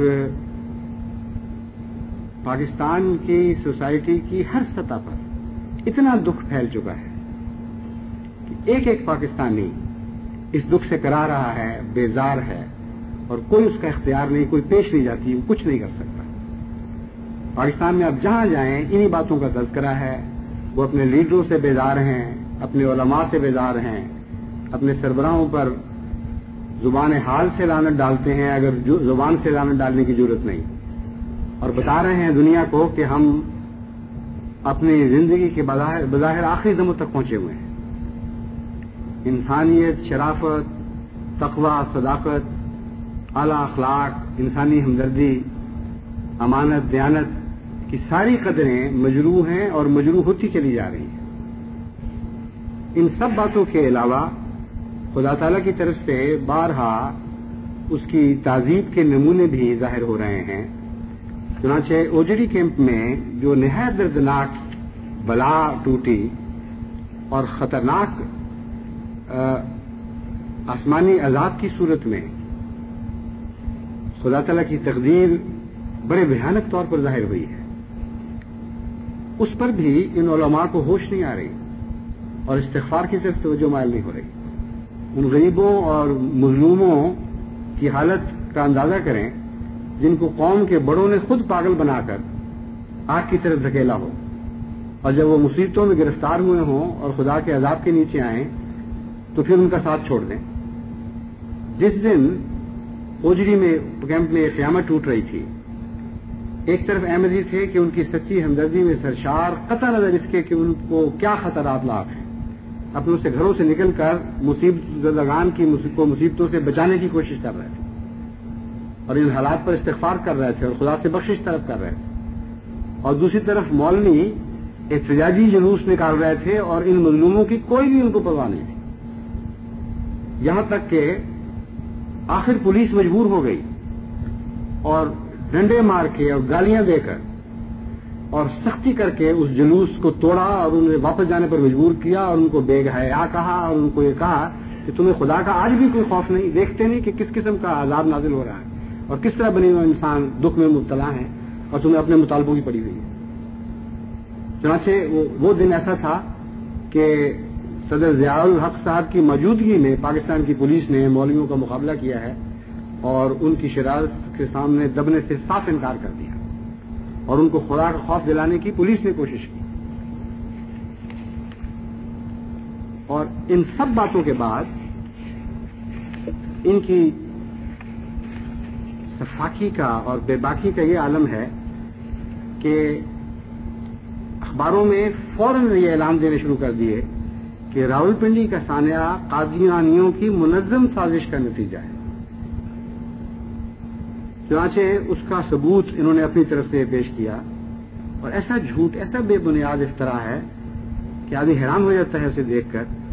پاکستان کی سوسائٹی کی ہر سطح پر اتنا دکھ پھیل چکا ہے کہ ایک ایک پاکستانی اس دکھ سے کرا رہا ہے, بیزار ہے اور کوئی اس کا اختیار نہیں, کوئی پیش نہیں جاتی, وہ کچھ نہیں کر سکتا. پاکستان میں اب جہاں جائیں انہی باتوں کا تذکرہ ہے. وہ اپنے لیڈروں سے بیزار ہیں, اپنے علماء سے بیزار ہیں, اپنے سربراہوں پر زبان حال سے لعنت ڈالتے ہیں اگر زبان سے لعنت ڈالنے کی ضرورت نہیں, اور بتا رہے ہیں دنیا کو کہ ہم اپنی زندگی کے بظاہر آخری دموں تک پہنچے ہوئے ہیں. انسانیت, شرافت, تقوی, صداقت, اعلی اخلاق, انسانی ہمدردی, امانت, دیانت کی ساری قدریں مجروح ہیں اور مجروح ہوتی چلی جا رہی ہیں. ان سب باتوں کے علاوہ خدا تعالیٰ کی طرف سے بارہا اس کی تعذیب کے نمونے بھی ظاہر ہو رہے ہیں. چنانچہ اوجڑی کیمپ میں جو نہایت دردناک بلا ٹوٹی اور خطرناک آسمانی عذاب کی صورت میں خدا تعالیٰ کی تقدیر بڑے بھیانک طور پر ظاہر ہوئی ہے, اس پر بھی ان علماء کو ہوش نہیں آ رہی اور استغفار کی طرف توجہ مائل نہیں ہو رہی. ان غریبوں اور مظلوموں کی حالت کا اندازہ کریں جن کو قوم کے بڑوں نے خود پاگل بنا کر آگ کی طرف دھکیلا ہو, اور جب وہ مصیبتوں میں گرفتار ہوئے ہوں اور خدا کے عذاب کے نیچے آئیں تو پھر ان کا ساتھ چھوڑ دیں. جس دن اوجڑی میں کیمپ میں قیامت ٹوٹ رہی تھی, ایک طرف احمدی تھے کہ ان کی سچی ہمدردی میں سرشار, قطع نظر اس کے کہ ان کو کیا خطرات لاحق ہیں, اپنوں سے گھروں سے نکل کر مصیبت زدگان کو مصیبتوں سے بچانے کی کوشش کر رہے تھے اور ان حالات پر استغفار کر رہے تھے اور خدا سے بخشش طلب کر رہے تھے. اور دوسری طرف مولوی احتجاجی جلوس نکال رہے تھے اور ان مظلوموں کی کوئی بھی ان کو پرواہ نہیں تھی. یہاں تک کہ آخر پولیس مجبور ہو گئی اور ڈنڈے مار کے اور گالیاں دے کر اور سختی کر کے اس جلوس کو توڑا اور انہیں واپس جانے پر مجبور کیا اور ان کو بے حیا کہا اور ان کو یہ کہا کہ تمہیں خدا کا آج بھی کوئی خوف نہیں, دیکھتے نہیں کہ کس قسم کا عذاب نازل ہو رہا ہے اور کس طرح بنے ہوئے انسان دکھ میں مبتلا ہیں اور تمہیں اپنے مطالبوں کی پڑی ہوئی ہے. چنانچہ وہ دن ایسا تھا کہ صدر ضیاء الحق صاحب کی موجودگی میں پاکستان کی پولیس نے مولویوں کا مقابلہ کیا ہے اور ان کی شرارت کے سامنے دبنے سے صاف انکار کر دیا اور ان کو خدا کا خوف دلانے کی پولیس نے کوشش کی. اور ان سب باتوں کے بعد ان کی صفاقی کا اور بے باکی کا یہ عالم ہے کہ اخباروں میں فوراً یہ اعلان دینے شروع کر دیے کہ راولپنڈی کا سانحہ قادیانیوں کی منظم سازش کا نتیجہ ہے. چنانچہ اس کا ثبوت انہوں نے اپنی طرف سے پیش کیا اور ایسا جھوٹ, ایسا بے بنیاد افطرا ہے کہ آدمی حیران ہو جاتا ہے اسے دیکھ کر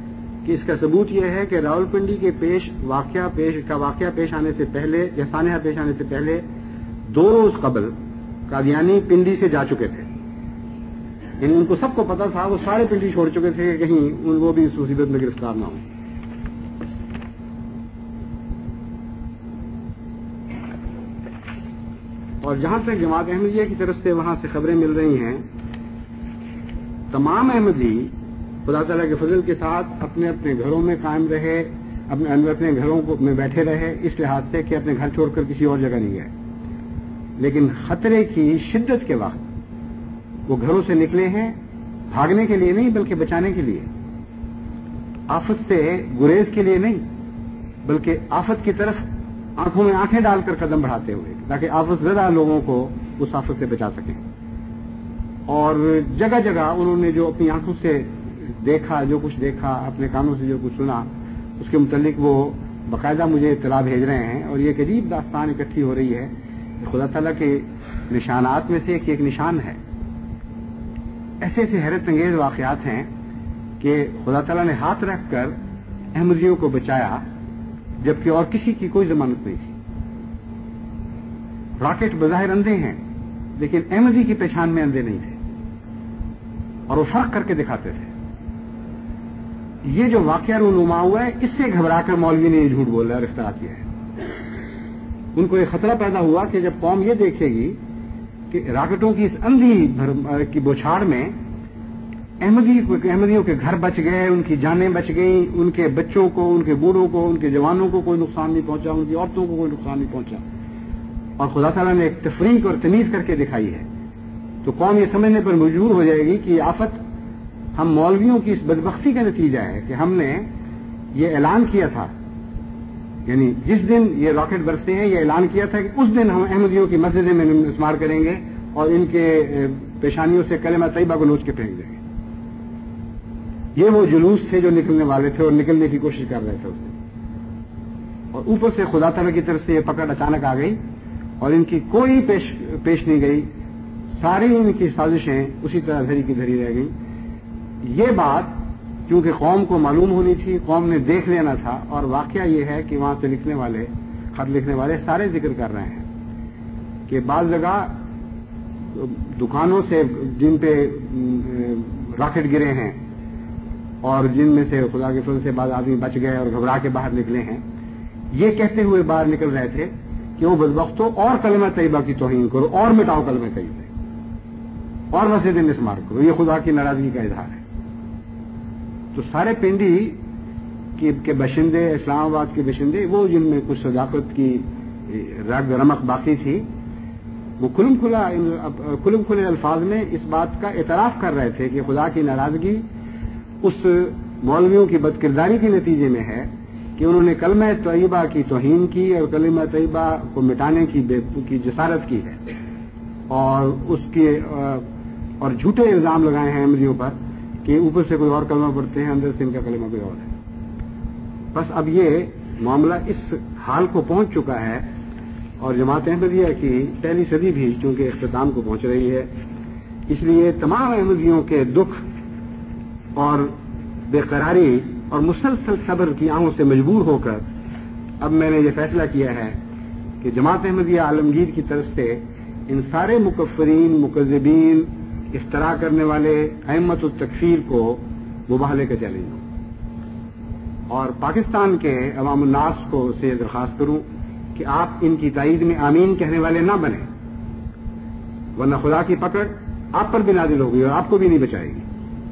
کہ اس کا ثبوت یہ ہے کہ راولپنڈی کے واقعہ پیش آنے سے پہلے یا سانحہ پیش آنے سے پہلے 2 روز قبل قادیانی پنڈی سے جا چکے تھے. یعنی ان کو سب کو پتا تھا، وہ سارے پنڈی چھوڑ چکے تھے کہ کہیں وہ بھی اس مصیبت میں گرفتار نہ ہوں. اور جہاں تک جماعت احمدیہ کی طرف سے وہاں سے خبریں مل رہی ہیں، تمام احمدی خدا تعالیٰ کے فضل کے ساتھ اپنے اپنے گھروں میں قائم رہے، اپنے گھروں میں بیٹھے رہے، اس لحاظ سے کہ اپنے گھر چھوڑ کر کسی اور جگہ نہیں گئے. لیکن خطرے کی شدت کے وقت وہ گھروں سے نکلے ہیں، بھاگنے کے لیے نہیں بلکہ بچانے کے لیے، آفت سے گریز کے لیے نہیں بلکہ آفت کی طرف آنکھوں میں آنکھیں ڈال کر قدم بڑھاتے ہوئے، تاکہ آفت زدہ لوگوں کو اس آفت سے بچا سکیں. اور جگہ جگہ انہوں نے جو اپنی آنکھوں سے دیکھا، جو کچھ دیکھا، اپنے کانوں سے جو کچھ سنا، اس کے متعلق وہ باقاعدہ مجھے اطلاع بھیج رہے ہیں. اور یہ ایک عجیب داستان اکٹھی ہو رہی ہے. خدا تعالیٰ کے نشانات میں سے ایک نشان ہے. ایسے ایسے حیرت انگیز واقعات ہیں کہ خدا تعالیٰ نے ہاتھ رکھ کر احمدیوں کو بچایا، جبکہ اور کسی کی کوئی ضمانت نہیں تھی. راکٹ بظاہر اندھے ہیں لیکن احمدی کی پہچان میں اندھے نہیں تھے، اور وہ فرق کر کے دکھاتے تھے. یہ جو واقعہ رونما ہوا ہے، اس سے گھبرا کر مولوی نے یہ جھوٹ بولا اور اختراع کیا ہے. ان کو یہ خطرہ پیدا ہوا کہ جب قوم یہ دیکھے گی کہ راکٹوں کی اس اندھی کی بوچھاڑ میں احمدیوں کے گھر بچ گئے، ان کی جانیں بچ گئیں، ان کے بچوں کو، ان کے بوڑھوں کو، ان کے جوانوں کو کوئی نقصان نہیں پہنچا، ان کی عورتوں کو کوئی نقصان نہیں پہنچا، اور خدا تعالیٰ نے ایک تفریق اور تمیز کر کے دکھائی ہے، تو قوم یہ سمجھنے پر مجبور ہو جائے گی کہ یہ آفت ہم مولویوں کی اس بدبختی کا نتیجہ ہے کہ ہم نے یہ اعلان کیا تھا، یعنی جس دن یہ راکٹ برستے ہیں یہ اعلان کیا تھا کہ اس دن ہم احمدیوں کی مسجدیں میں مسمار کریں گے اور ان کے پیشانیوں سے کلمہ طیبہ کو نوچ کے پھینک دیں گے. یہ وہ جلوس تھے جو نکلنے والے تھے اور نکلنے کی کوشش کر رہے تھے اس دن. اور اوپر سے خدا تعالیٰ کی طرف سے یہ پکڑ اچانک آ گئی اور ان کی کوئی پیش نہیں گئی، ساری ان کی سازشیں اسی طرح دھری کی دھری رہ گئیں. یہ بات کیونکہ قوم کو معلوم ہونی تھی، قوم نے دیکھ لینا تھا. اور واقعہ یہ ہے کہ وہاں سے خط لکھنے والے سارے ذکر کر رہے ہیں کہ بعض جگہ دکانوں سے جن پہ راکٹ گرے ہیں اور جن میں سے خدا کے فضل سے بعض آدمی بچ گئے اور گھبرا کے باہر نکلے ہیں، یہ کہتے ہوئے باہر نکل رہے تھے کہ وہ بدبختوں اور کلمہ طیبہ کی توہین کرو اور مٹاؤ کلمہ طیبہ اور مسجد مسمار کرو، یہ خدا کی ناراضگی کا اظہار ہے. تو سارے پنڈی کے باشندے، اسلام آباد کے باشندے، وہ جن میں کچھ صداقت کی رگ رمق باقی تھی، وہ کھلم کھلے الفاظ میں اس بات کا اعتراف کر رہے تھے کہ خدا کی ناراضگی اس مولویوں کی بد کرداری کے نتیجے میں ہے کہ انہوں نے کلمہ طیبہ کی توہین کی اور کلمہ طیبہ کو مٹانے کی جسارت کی ہے، اور اس کے اور جھوٹے الزام لگائے ہیں احمدیوں پر کہ اوپر سے کوئی اور کلمہ پڑھتے ہیں، اندر سے ان کا کلمہ کوئی اور ہے. بس اب یہ معاملہ اس حال کو پہنچ چکا ہے، اور جماعت احمدیہ کی پہلی صدی بھی چونکہ اختتام کو پہنچ رہی ہے، اس لیے تمام احمدیوں کے دکھ اور بے قراری اور مسلسل صبر کی آہوں سے مجبور ہو کر اب میں نے یہ فیصلہ کیا ہے کہ جماعت احمدیہ عالمگیر کی طرف سے ان سارے مکفرین، مکذبین، افتراء کرنے والے ائمۃ التکفیر کو مباہلے کا چیلنج دوں، اور پاکستان کے عوام الناس کو سے درخواست کروں کہ آپ ان کی تائید میں آمین کہنے والے نہ بنیں، ورنہ خدا کی پکڑ آپ پر بھی نازل ہوگی اور آپ کو بھی نہیں بچائے گی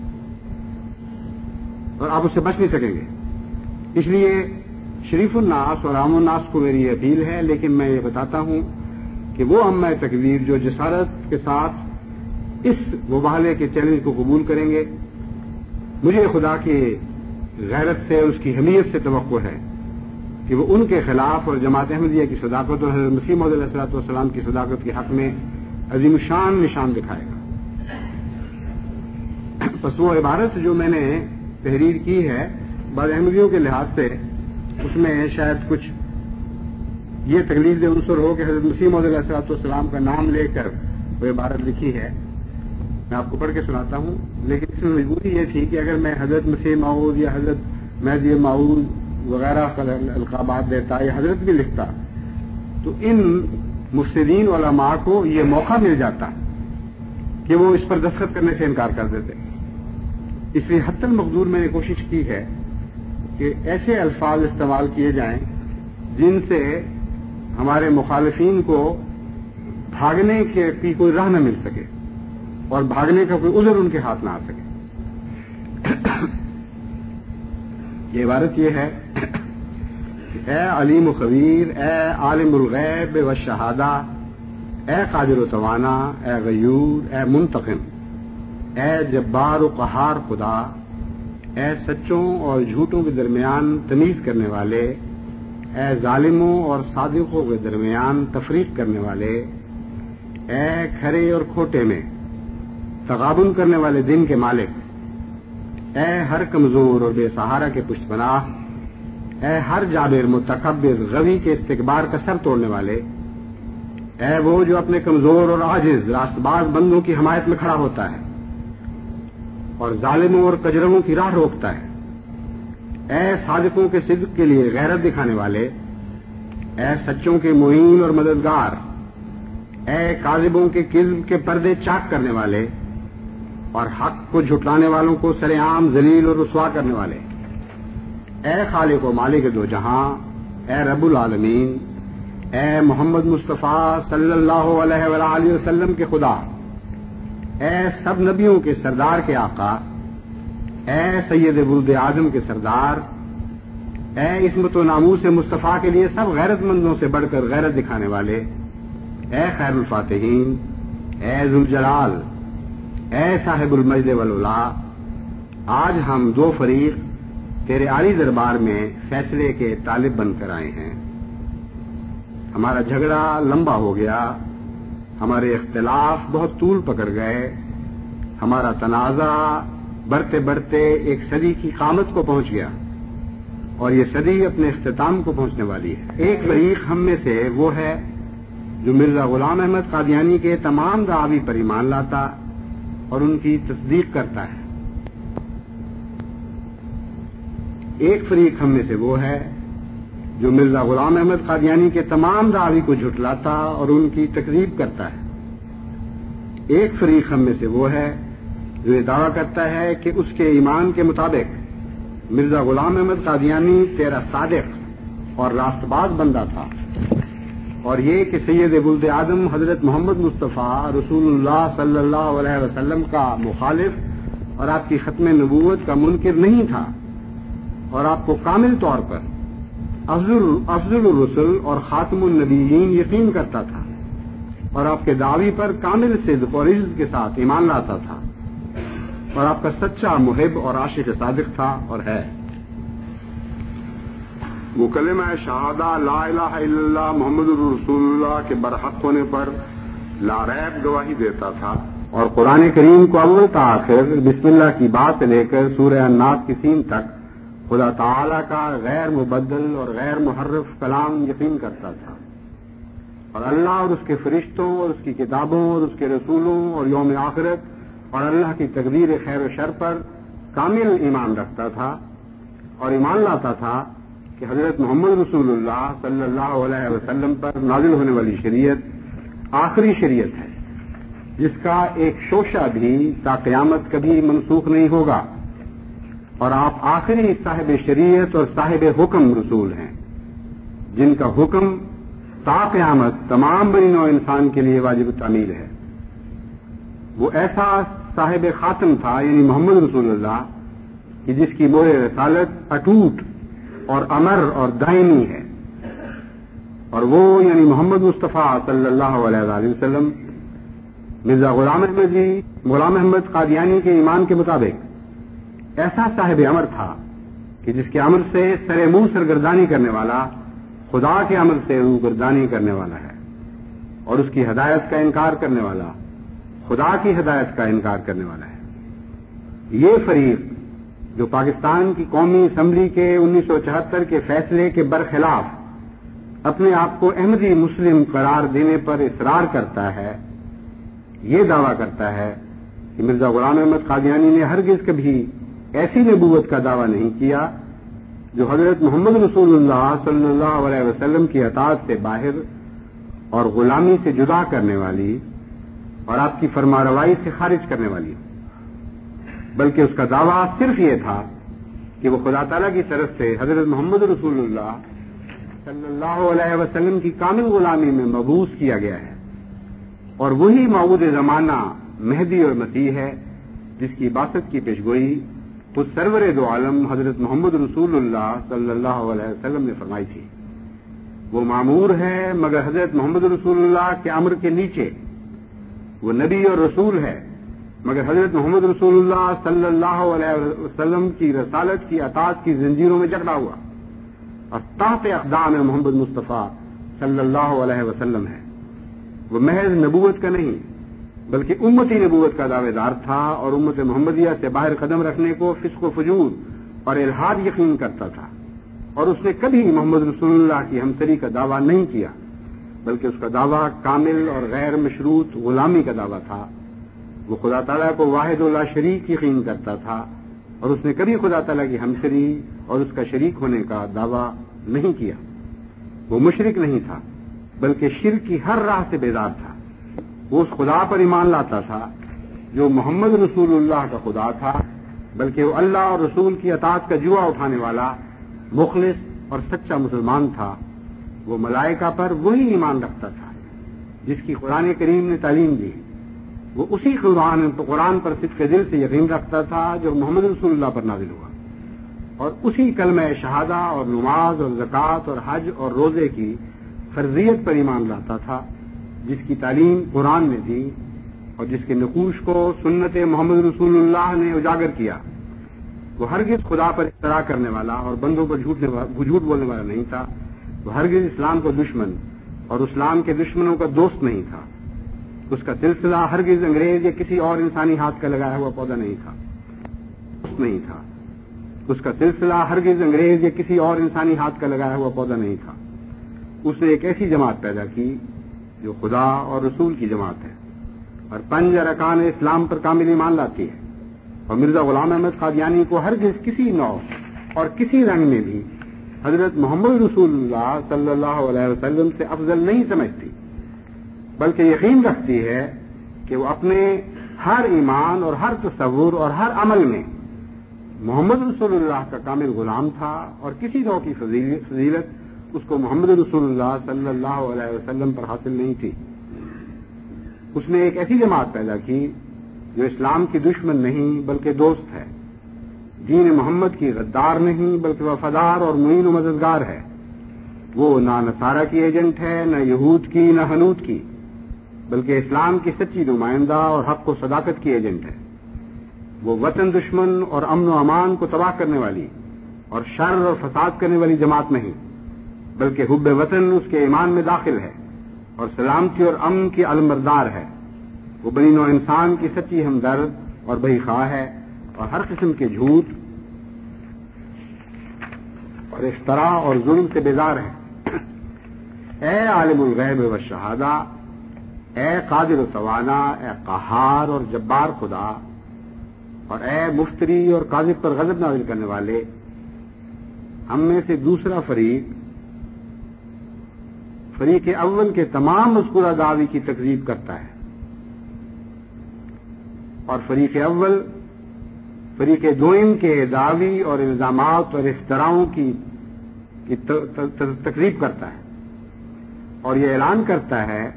اور آپ اس سے بچ نہیں سکیں گے. اس لیے شریف الناس اور عام الناس کو میری اپیل ہے، لیکن میں یہ بتاتا ہوں کہ وہ امہ تکبیر جو جسارت کے ساتھ اس مباہلے کے چیلنج کو قبول کریں گے، مجھے خدا کی غیرت سے، اس کی حمیت سے توقع ہے کہ وہ ان کے خلاف اور جماعت احمدیہ کی صداقت اور حضرت مسیح موعود علیہ الصلوۃ والسلام کی صداقت کے حق میں عظیم الشان نشان دکھائے گا. بس وہ عبارت جو میں نے تحریر کی ہے بعض احمدیوں کے لحاظ سے، اس میں شاید کچھ یہ تقلید عنصر ہو کہ حضرت مسیح موعود علیہ الصلوۃ والسلام کا نام لے کر وہ عبارت لکھی ہے. میں آپ کو پڑھ کے سناتا ہوں، لیکن اس میں مجبوری یہ تھی کہ اگر میں حضرت مسیح موعود یا حضرت مہدی موعود وغیرہ القابات دیتا، یہ حضرت بھی لکھتا، تو ان مفسدین علماء کو یہ موقع مل جاتا کہ وہ اس پر دستخط کرنے سے انکار کر دیتے. اس لیے حتی المقدور میں نے کوشش کی ہے کہ ایسے الفاظ استعمال کیے جائیں جن سے ہمارے مخالفین کو بھاگنے کی کوئی راہ نہ مل سکے اور بھاگنے کا کوئی عذر ان کے ہاتھ نہ آ سکے. یہ عبارت یہ ہے کہ اے علیم و خبیر، اے عالم الغیب و شہادہ، اے قادر و توانا، اے غیور، اے منتقم، اے جبار و قہار خدا، اے سچوں اور جھوٹوں کے درمیان تمیز کرنے والے، اے ظالموں اور صادقوں کے درمیان تفریق کرنے والے، اے کھرے اور کھوٹے میں تغابن کرنے والے دن کے مالک، اے ہر کمزور اور بے سہارا کے پشت پناہ، اے ہر جابر متکبر غوی کے استکبار کا سر توڑنے والے، اے وہ جو اپنے کمزور اور عاجز راست باز بندوں کی حمایت میں کھڑا ہوتا ہے اور ظالموں اور کجروں کی راہ روکتا ہے، اے صادقوں کے صدق کے لیے غیرت دکھانے والے، اے سچوں کے معین اور مددگار، اے کاذبوں کے کذب کے پردے چاک کرنے والے اور حق کو جھٹلانے والوں کو سر عام ذلیل اور رسوا کرنے والے، اے خالق و مالک دو جہاں، اے رب العالمین، اے محمد مصطفیٰ صلی اللہ علیہ وآلہ وسلم کے خدا، اے سب نبیوں کے سردار کے آقا، اے سید ولد آدم کے سردار، اے عصمت و ناموس مصطفیٰ کے لیے سب غیرت مندوں سے بڑھ کر غیرت دکھانے والے، اے خیر الفاتحین، اے ذوالجلال، اے صاحب المجد والعلا، آج ہم دو فریق تیرے عالی دربار میں فیصلے کے طالب بن کر آئے ہیں. ہمارا جھگڑا لمبا ہو گیا، ہمارے اختلاف بہت طول پکڑ گئے، ہمارا تنازع بڑھتے بڑھتے ایک صدی کی قامت کو پہنچ گیا اور یہ صدی اپنے اختتام کو پہنچنے والی ہے. ایک فریق ہم میں سے وہ ہے جو مرزا غلام احمد قادیانی کے تمام دعاوی پر ایمان لاتا اور ان کی تصدیق کرتا ہے. ایک فریق ہم میں سے وہ ہے جو مرزا غلام احمد قادیانی کے تمام دعاوی کو جھٹلاتا اور ان کی تکذیب کرتا ہے. ایک فریق ہم میں سے وہ ہے جو یہ دعویٰ کرتا ہے کہ اس کے ایمان کے مطابق مرزا غلام احمد قادیانی تیرا صادق اور راست باز بندہ تھا، اور یہ کہ سید ولد آدم حضرت محمد مصطفیٰ رسول اللہ صلی اللہ علیہ وسلم کا مخالف اور آپ کی ختم نبوت کا منکر نہیں تھا، اور آپ کو کامل طور پر افضل الرسل اور خاتم النبیین یقین کرتا تھا، اور آپ کے دعوی پر کامل صدق اور عزت کے ساتھ ایمان لاتا تھا، اور آپ کا سچا محب اور عاشق صادق تھا اور ہے. وہ کلمہ شہادہ لا الہ الا اللہ محمد رسول اللہ کے برحق ہونے پر لا ریب گواہی دیتا تھا، اور قرآن کریم کو اول تا آخر بسم اللہ کی بات سے لے کر سورہ الناس کی سین تک خدا تعالی کا غیر مبدل اور غیر محرف کلام یقین کرتا تھا، اور اللہ اور اس کے فرشتوں اور اس کی کتابوں اور اس کے رسولوں اور یوم آخرت اور اللہ کی تقدیر خیر و شر پر کامل ایمان رکھتا تھا، اور ایمان لاتا تھا کہ حضرت محمد رسول اللہ صلی اللہ علیہ وسلم پر نازل ہونے والی شریعت آخری شریعت ہے، جس کا ایک شوشہ بھی تا قیامت کبھی منسوخ نہیں ہوگا، اور آپ آخری صاحب شریعت اور صاحب حکم رسول ہیں جن کا حکم تا قیامت تمام بنی نوع انسان کے لیے واجب تعمیل ہے. وہ ایسا صاحب خاتم تھا یعنی محمد رسول اللہ کہ جس کی مہر رسالت اٹوٹ اور امر اور دائمی ہے، اور وہ یعنی محمد مصطفیٰ صلی اللہ علیہ وآلہ وسلم مرزا غلام احمد قادیانی کے ایمان کے مطابق ایسا صاحب امر تھا کہ جس کے امر سے سر منہ سرگردانی کرنے والا خدا کے امر سے روگردانی کرنے والا ہے، اور اس کی ہدایت کا انکار کرنے والا خدا کی ہدایت کا انکار کرنے والا ہے. یہ فریق جو پاکستان کی قومی اسمبلی کے 1974 کے فیصلے کے برخلاف اپنے آپ کو احمدی مسلم قرار دینے پر اصرار کرتا ہے، یہ دعویٰ کرتا ہے کہ مرزا غلام احمد قادیانی نے ہرگز کبھی ایسی نبوت کا دعویٰ نہیں کیا جو حضرت محمد رسول اللہ صلی اللہ علیہ وسلم کی اطاعت سے باہر اور غلامی سے جدا کرنے والی اور آپ کی فرمانروائی سے خارج کرنے والی، بلکہ اس کا دعویٰ صرف یہ تھا کہ وہ خدا تعالیٰ کی طرف سے حضرت محمد رسول اللہ صلی اللہ علیہ وسلم کی کامل غلامی میں مبعوث کیا گیا ہے، اور وہی موعود زمانہ مہدی اور مسیح ہے جس کی بعثت کی پیشگوئی خود سرور دو عالم حضرت محمد رسول اللہ صلی اللہ علیہ وسلم نے فرمائی تھی۔ وہ معمور ہے مگر حضرت محمد رسول اللہ کے امر کے نیچے، وہ نبی اور رسول ہے مگر حضرت محمد رسول اللہ صلی اللہ علیہ وسلم کی رسالت کی اطاعت کی زنجیروں میں جکڑا ہوا، اور تحت اقدام محمد مصطفیٰ صلی اللہ علیہ وسلم ہے۔ وہ محض نبوت کا نہیں بلکہ امتی نبوت کا دعوے دار تھا، اور امت محمدیہ سے باہر قدم رکھنے کو فسق و فجور اور الحاد یقین کرتا تھا، اور اس نے کبھی محمد رسول اللہ کی ہمسری کا دعویٰ نہیں کیا، بلکہ اس کا دعویٰ کامل اور غیر مشروط غلامی کا دعویٰ تھا۔ وہ خدا تعالیٰ کو واحد لا شریک یقین کرتا تھا، اور اس نے کبھی خدا تعالیٰ کی ہمسری اور اس کا شریک ہونے کا دعویٰ نہیں کیا۔ وہ مشرک نہیں تھا بلکہ شرک کی ہر راہ سے بیزار تھا۔ وہ اس خدا پر ایمان لاتا تھا جو محمد رسول اللہ کا خدا تھا، بلکہ وہ اللہ اور رسول کی اطاعت کا جوا اٹھانے والا مخلص اور سچا مسلمان تھا۔ وہ ملائکہ پر وہی ایمان رکھتا تھا جس کی قرآن کریم نے تعلیم دی۔ وہ اسی قرآن پر صدق دل سے یقین رکھتا تھا جو محمد رسول اللہ پر نازل ہوا، اور اسی کلمہ شہادہ اور نماز اور زکوٰۃ اور حج اور روزے کی فرضیت پر ایمان لاتا تھا جس کی تعلیم قرآن نے دی اور جس کے نقوش کو سنت محمد رسول اللہ نے اجاگر کیا۔ وہ ہرگز خدا پر افتراء کرنے والا اور بندوں پر جھوٹ بولنے والا نہیں تھا۔ وہ ہرگز اسلام کا دشمن اور اسلام کے دشمنوں کا دوست نہیں تھا۔ اس کا سلسلہ ہرگز انگریز یا کسی اور انسانی ہاتھ کا لگایا ہوا پودا نہیں تھا۔ اس کا سلسلہ ہرگز انگریز یا کسی اور انسانی ہاتھ کا لگایا ہوا پودا نہیں تھا۔ اس نے ایک ایسی جماعت پیدا کی جو خدا اور رسول کی جماعت ہے، اور 5 ارکان اسلام پر کامل ایمان لاتی ہے، اور مرزا غلام احمد قادیانی کو ہرگز کسی نوع اور کسی رنگ میں بھی حضرت محمد رسول اللہ صلی اللہ علیہ وسلم سے افضل نہیں سمجھتی، بلکہ یقین رکھتی ہے کہ وہ اپنے ہر ایمان اور ہر تصور اور ہر عمل میں محمد رسول اللہ کا کامل غلام تھا، اور کسی نوع کی فضیلت اس کو محمد رسول اللہ صلی اللہ علیہ وسلم پر حاصل نہیں تھی۔ اس نے ایک ایسی جماعت پیدا کی جو اسلام کی دشمن نہیں بلکہ دوست ہے، دین محمد کی غدار نہیں بلکہ وفادار اور معین و مددگار ہے۔ وہ نہ نصارہ کی ایجنٹ ہے، نہ یہود کی، نہ حنود کی، بلکہ اسلام کی سچی نمائندہ اور حق و صداقت کی ایجنٹ ہے۔ وہ وطن دشمن اور امن و امان کو تباہ کرنے والی اور شر اور فساد کرنے والی جماعت نہیں، بلکہ حب وطن اس کے ایمان میں داخل ہے اور سلامتی اور امن کی علمبردار ہے۔ وہ بنی نوع انسان کی سچی ہمدرد اور بہی خواہ ہے، اور ہر قسم کے جھوٹ اور افتراء اور ظلم سے بیزار ہے۔ اے عالم الغیب والشہادہ، اے قادر و توانا، اے قہار اور جبار خدا، اور اے مفتری اور کاذب پر غضب نازل کرنے والے، ہم میں سے دوسرا فریق اول کے تمام مذکورہ دعوی کی تکذیب کرتا ہے، اور فریق دوئم کے دعوی اور الزامات اور افتراؤں کی تکذیب کرتا ہے، اور یہ اعلان کرتا ہے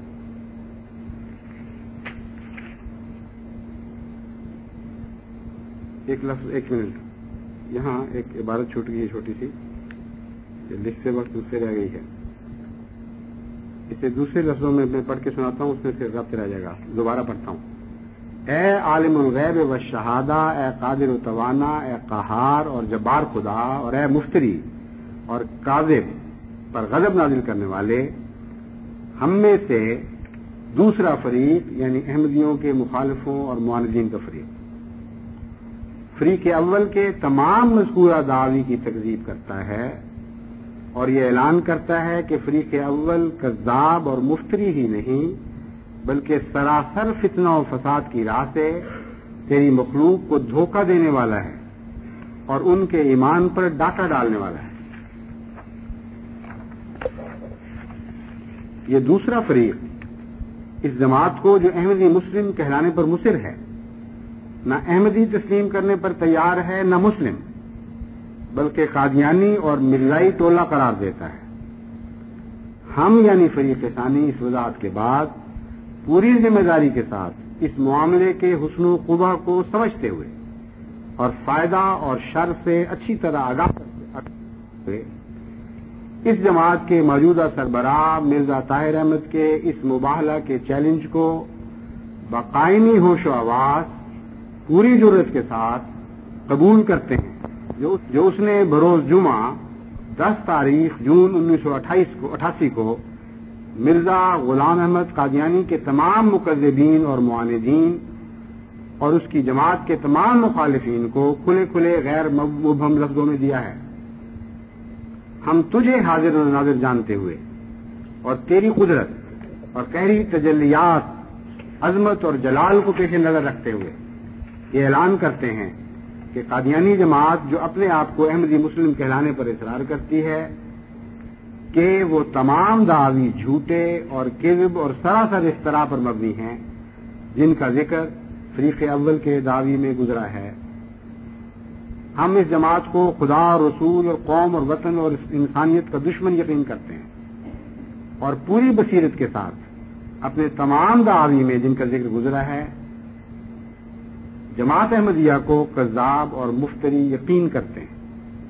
ایک منٹ، یہاں ایک عبارت چھوٹ گئی ہے چھوٹی سی، لکھتے وقت اس سے رہ گئی ہے، اسے دوسرے لفظوں میں میں پڑھ کے سناتا ہوں، اس میں سے ربط رہ جائے گا، دوبارہ پڑھتا ہوں۔ اے عالم الغیب والشہادہ، اے قادر و توانا، اے قہار اور جبار خدا، اور اے مفتری اور کاذب پر غضب نازل کرنے والے، ہم میں سے دوسرا فریق یعنی احمدیوں کے مخالفوں اور معاندین کا فریق اول کے تمام مذکورہ دعوی کی تکذیب کرتا ہے، اور یہ اعلان کرتا ہے کہ فریق اول کذاب اور مفتری ہی نہیں بلکہ سراسر فتنہ و فساد کی راہ سے تیری مخلوق کو دھوکہ دینے والا ہے، اور ان کے ایمان پر ڈاکہ ڈالنے والا ہے۔ یہ دوسرا فریق اس جماعت کو جو احمدی مسلم کہلانے پر مصر ہے، نہ احمدی تسلیم کرنے پر تیار ہے نہ مسلم، بلکہ قادیانی اور مرزائی ٹولہ قرار دیتا ہے۔ ہم یعنی فریق ثانی اس وضاحت کے بعد پوری ذمہ داری کے ساتھ اس معاملے کے حسن و قبح کو سمجھتے ہوئے اور فائدہ اور شر سے اچھی طرح آگاہ ہوئے اس جماعت کے موجودہ سربراہ مرزا طاہر احمد کے اس مباہلہ کے چیلنج کو بقائمی ہوش و حواس پوری جرأت کے ساتھ قبول کرتے ہیں، جو اس نے بروز جمعہ 10 تاریخ جون 1988 کو مرزا غلام احمد قادیانی کے تمام مکذبین اور معاندین اور اس کی جماعت کے تمام مخالفین کو کھلے کھلے غیر مبہم لفظوں میں دیا ہے۔ ہم تجھے حاضر و ناظر جانتے ہوئے اور تیری قدرت اور قہری تجلیات، عظمت اور جلال کو پیش نظر رکھتے ہوئے یہ اعلان کرتے ہیں کہ قادیانی جماعت جو اپنے آپ کو احمدی مسلم کہلانے پر اصرار کرتی ہے کہ وہ تمام دعوی جھوٹے اور کذب اور سراسر افتراء پر مبنی ہیں جن کا ذکر فریق اول کے دعوی میں گزرا ہے۔ ہم اس جماعت کو خدا اور رسول اور قوم اور وطن اور انسانیت کا دشمن یقین کرتے ہیں اور پوری بصیرت کے ساتھ اپنے تمام دعوی میں جن کا ذکر گزرا ہے جماعت احمدیہ کو کذاب اور مفتری یقین کرتے ہیں۔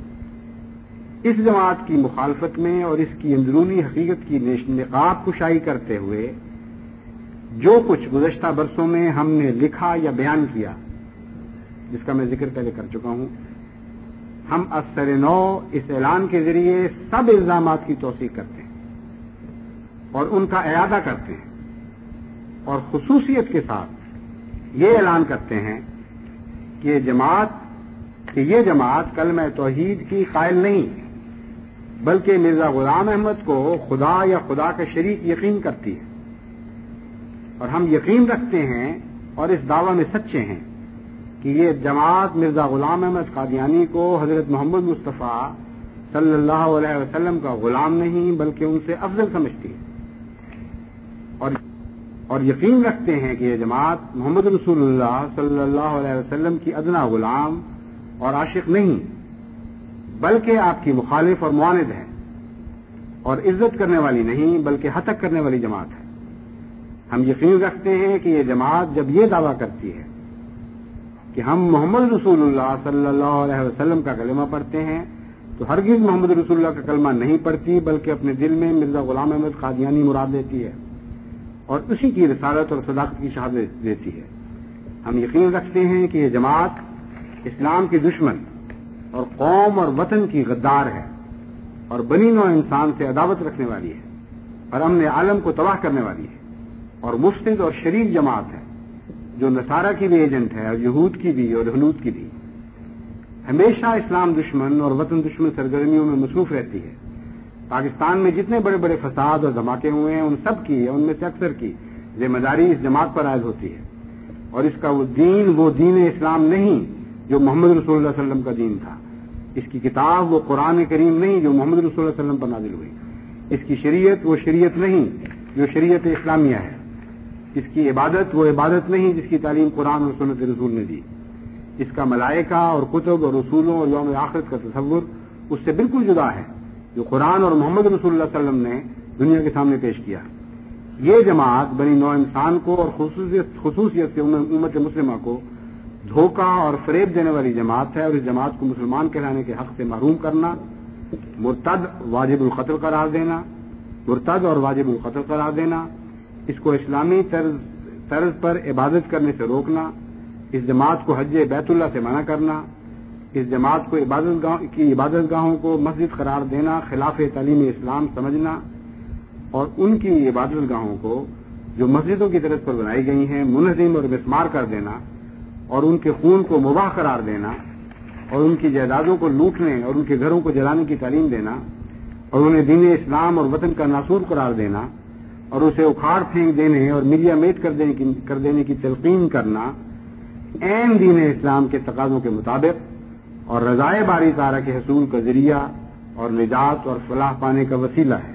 اس جماعت کی مخالفت میں اور اس کی اندرونی حقیقت کی نقاب کشائی کرتے ہوئے جو کچھ گزشتہ برسوں میں ہم نے لکھا یا بیان کیا، جس کا میں ذکر پہلے کر چکا ہوں، ہم اثر نو اس اعلان کے ذریعے سب الزامات کی توثیق کرتے ہیں اور ان کا اعادہ کرتے ہیں اور خصوصیت کے ساتھ یہ اعلان کرتے ہیں کہ یہ جماعت کلمہ توحید کی قائل نہیں بلکہ مرزا غلام احمد کو خدا یا خدا کا شریک یقین کرتی ہے، اور ہم یقین رکھتے ہیں اور اس دعوی میں سچے ہیں کہ یہ جماعت مرزا غلام احمد قادیانی کو حضرت محمد مصطفیٰ صلی اللہ علیہ وسلم کا غلام نہیں بلکہ ان سے افضل سمجھتی ہے، اور یقین رکھتے ہیں کہ یہ جماعت محمد رسول اللہ صلی اللہ علیہ وسلم کی ادنا غلام اور عاشق نہیں بلکہ آپ کی مخالف اور معاند ہے، اور عزت کرنے والی نہیں بلکہ ہتک کرنے والی جماعت ہے۔ ہم یقین رکھتے ہیں کہ یہ جماعت جب یہ دعویٰ کرتی ہے کہ ہم محمد رسول اللہ صلی اللہ علیہ وسلم کا کلمہ پڑھتے ہیں تو ہرگز محمد رسول اللہ کا کلمہ نہیں پڑھتی بلکہ اپنے دل میں مرزا غلام احمد قادیانی مراد لیتی ہے اور اسی کی رسالت اور صداقت کی شہادت دیتی ہے۔ ہم یقین رکھتے ہیں کہ یہ جماعت اسلام کی دشمن اور قوم اور وطن کی غدار ہے اور بنی نوع انسان سے عداوت رکھنے والی ہے اور امن عالم کو تباہ کرنے والی ہے اور مفسد اور شریک جماعت ہے جو نصارہ کی بھی ایجنٹ ہے اور یہود کی بھی اور ہنود کی بھی، ہمیشہ اسلام دشمن اور وطن دشمن سرگرمیوں میں مصروف رہتی ہے۔ پاکستان میں جتنے بڑے بڑے فساد اور دھماکے ہوئے ہیں ان سب کی، ان میں سے اکثر کی ذمہ داری اس جماعت پر عائد ہوتی ہے، اور اس کا وہ دین اسلام نہیں جو محمد رسول اللہ صلی اللہ علیہ وسلم کا دین تھا، اس کی کتاب وہ قرآن کریم نہیں جو محمد رسول اللہ صلی اللہ علیہ وسلم پر نازل ہوئی، اس کی شریعت وہ شریعت نہیں جو شریعت اسلامیہ ہے، اس کی عبادت وہ عبادت نہیں جس کی تعلیم قرآن اور سنت رسول نے دی، اس کا ملائکہ اور کتب اور رسولوں اور یوم آخرت کا تصور اس سے بالکل جدا ہے جو قرآن اور محمد رسول اللہ صلی اللہ علیہ وسلم نے دنیا کے سامنے پیش کیا۔ یہ جماعت بنی نوع انسان کو اور خصوصیت سے امت مسلمہ کو دھوکہ اور فریب دینے والی جماعت ہے، اور اس جماعت کو مسلمان کہلانے کے حق سے محروم کرنا، مرتد واجب القتل قرار دینا، مرتد اور واجب القتل قرار دینا، اس کو اسلامی طرز پر عبادت کرنے سے روکنا، اس جماعت کو حج بیت اللہ سے منع کرنا، اس جماعت کو عبادت گاہوں کو مسجد قرار دینا، خلاف تعلیم اسلام سمجھنا، اور ان کی عبادت گاہوں کو جو مسجدوں کی طرف پر بنائی گئی ہیں منہدم اور مسمار کر دینا، اور ان کے خون کو مباح قرار دینا، اور ان کی جائیدادوں کو لوٹنے اور ان کے گھروں کو جلانے کی تعلیم دینا، اور انہیں دین اسلام اور وطن کا ناسور قرار دینا، اور اسے اکھاڑ پھینک دینے اور میڈیا میٹ کر دینے کی تلقین کرنا عین دین اسلام کے تقاضوں کے مطابق اور رضائے باری تعالیٰ کے حصول کا ذریعہ اور نجات اور فلاح پانے کا وسیلہ ہے۔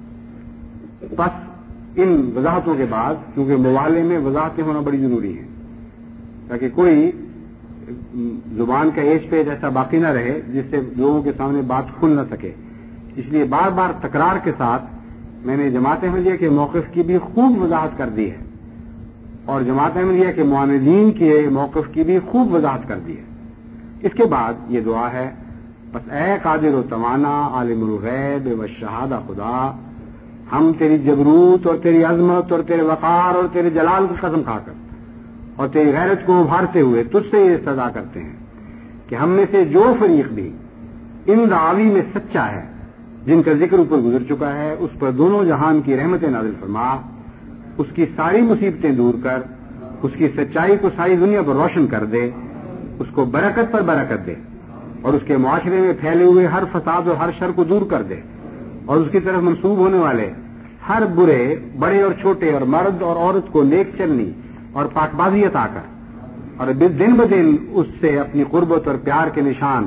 بس ان وضاحتوں کے بعد، کیونکہ موالے میں وضاحتیں ہونا بڑی ضروری ہیں تاکہ کوئی زبان کا ایج پیج ایسا باقی نہ رہے جس سے لوگوں کے سامنے بات کھل نہ سکے، اس لیے بار بار تکرار کے ساتھ میں نے جماعت احمدیہ کے موقف کی بھی خوب وضاحت کر دی ہے اور جماعت احمدیہ کے معاندین کے موقف کی بھی خوب وضاحت کر دی ہے۔ اس کے بعد یہ دعا ہے، بس اے قادر و توانا عالم الغیب والشہادہ خدا، ہم تیری جبروت اور تیری عظمت اور تیرے وقار اور تیرے جلال کی قسم کھا کر اور تیری غیرت کو ابھارتے ہوئے تجھ سے یہ استدعا کرتے ہیں کہ ہم میں سے جو فریق بھی ان دعاوی میں سچا ہے جن کا ذکر اوپر گزر چکا ہے، اس پر دونوں جہان کی رحمتیں نازل فرما، اس کی ساری مصیبتیں دور کر، اس کی سچائی کو ساری دنیا پر روشن کر دے، اس کو برکت پر برکت دے اور اس کے معاشرے میں پھیلے ہوئے ہر فساد اور ہر شر کو دور کر دے اور اس کی طرف منسوب ہونے والے ہر برے بڑے اور چھوٹے اور مرد اور عورت کو نیک چلنی اور پاک بازی عطا کر اور دن بدن اس سے اپنی قربت اور پیار کے نشان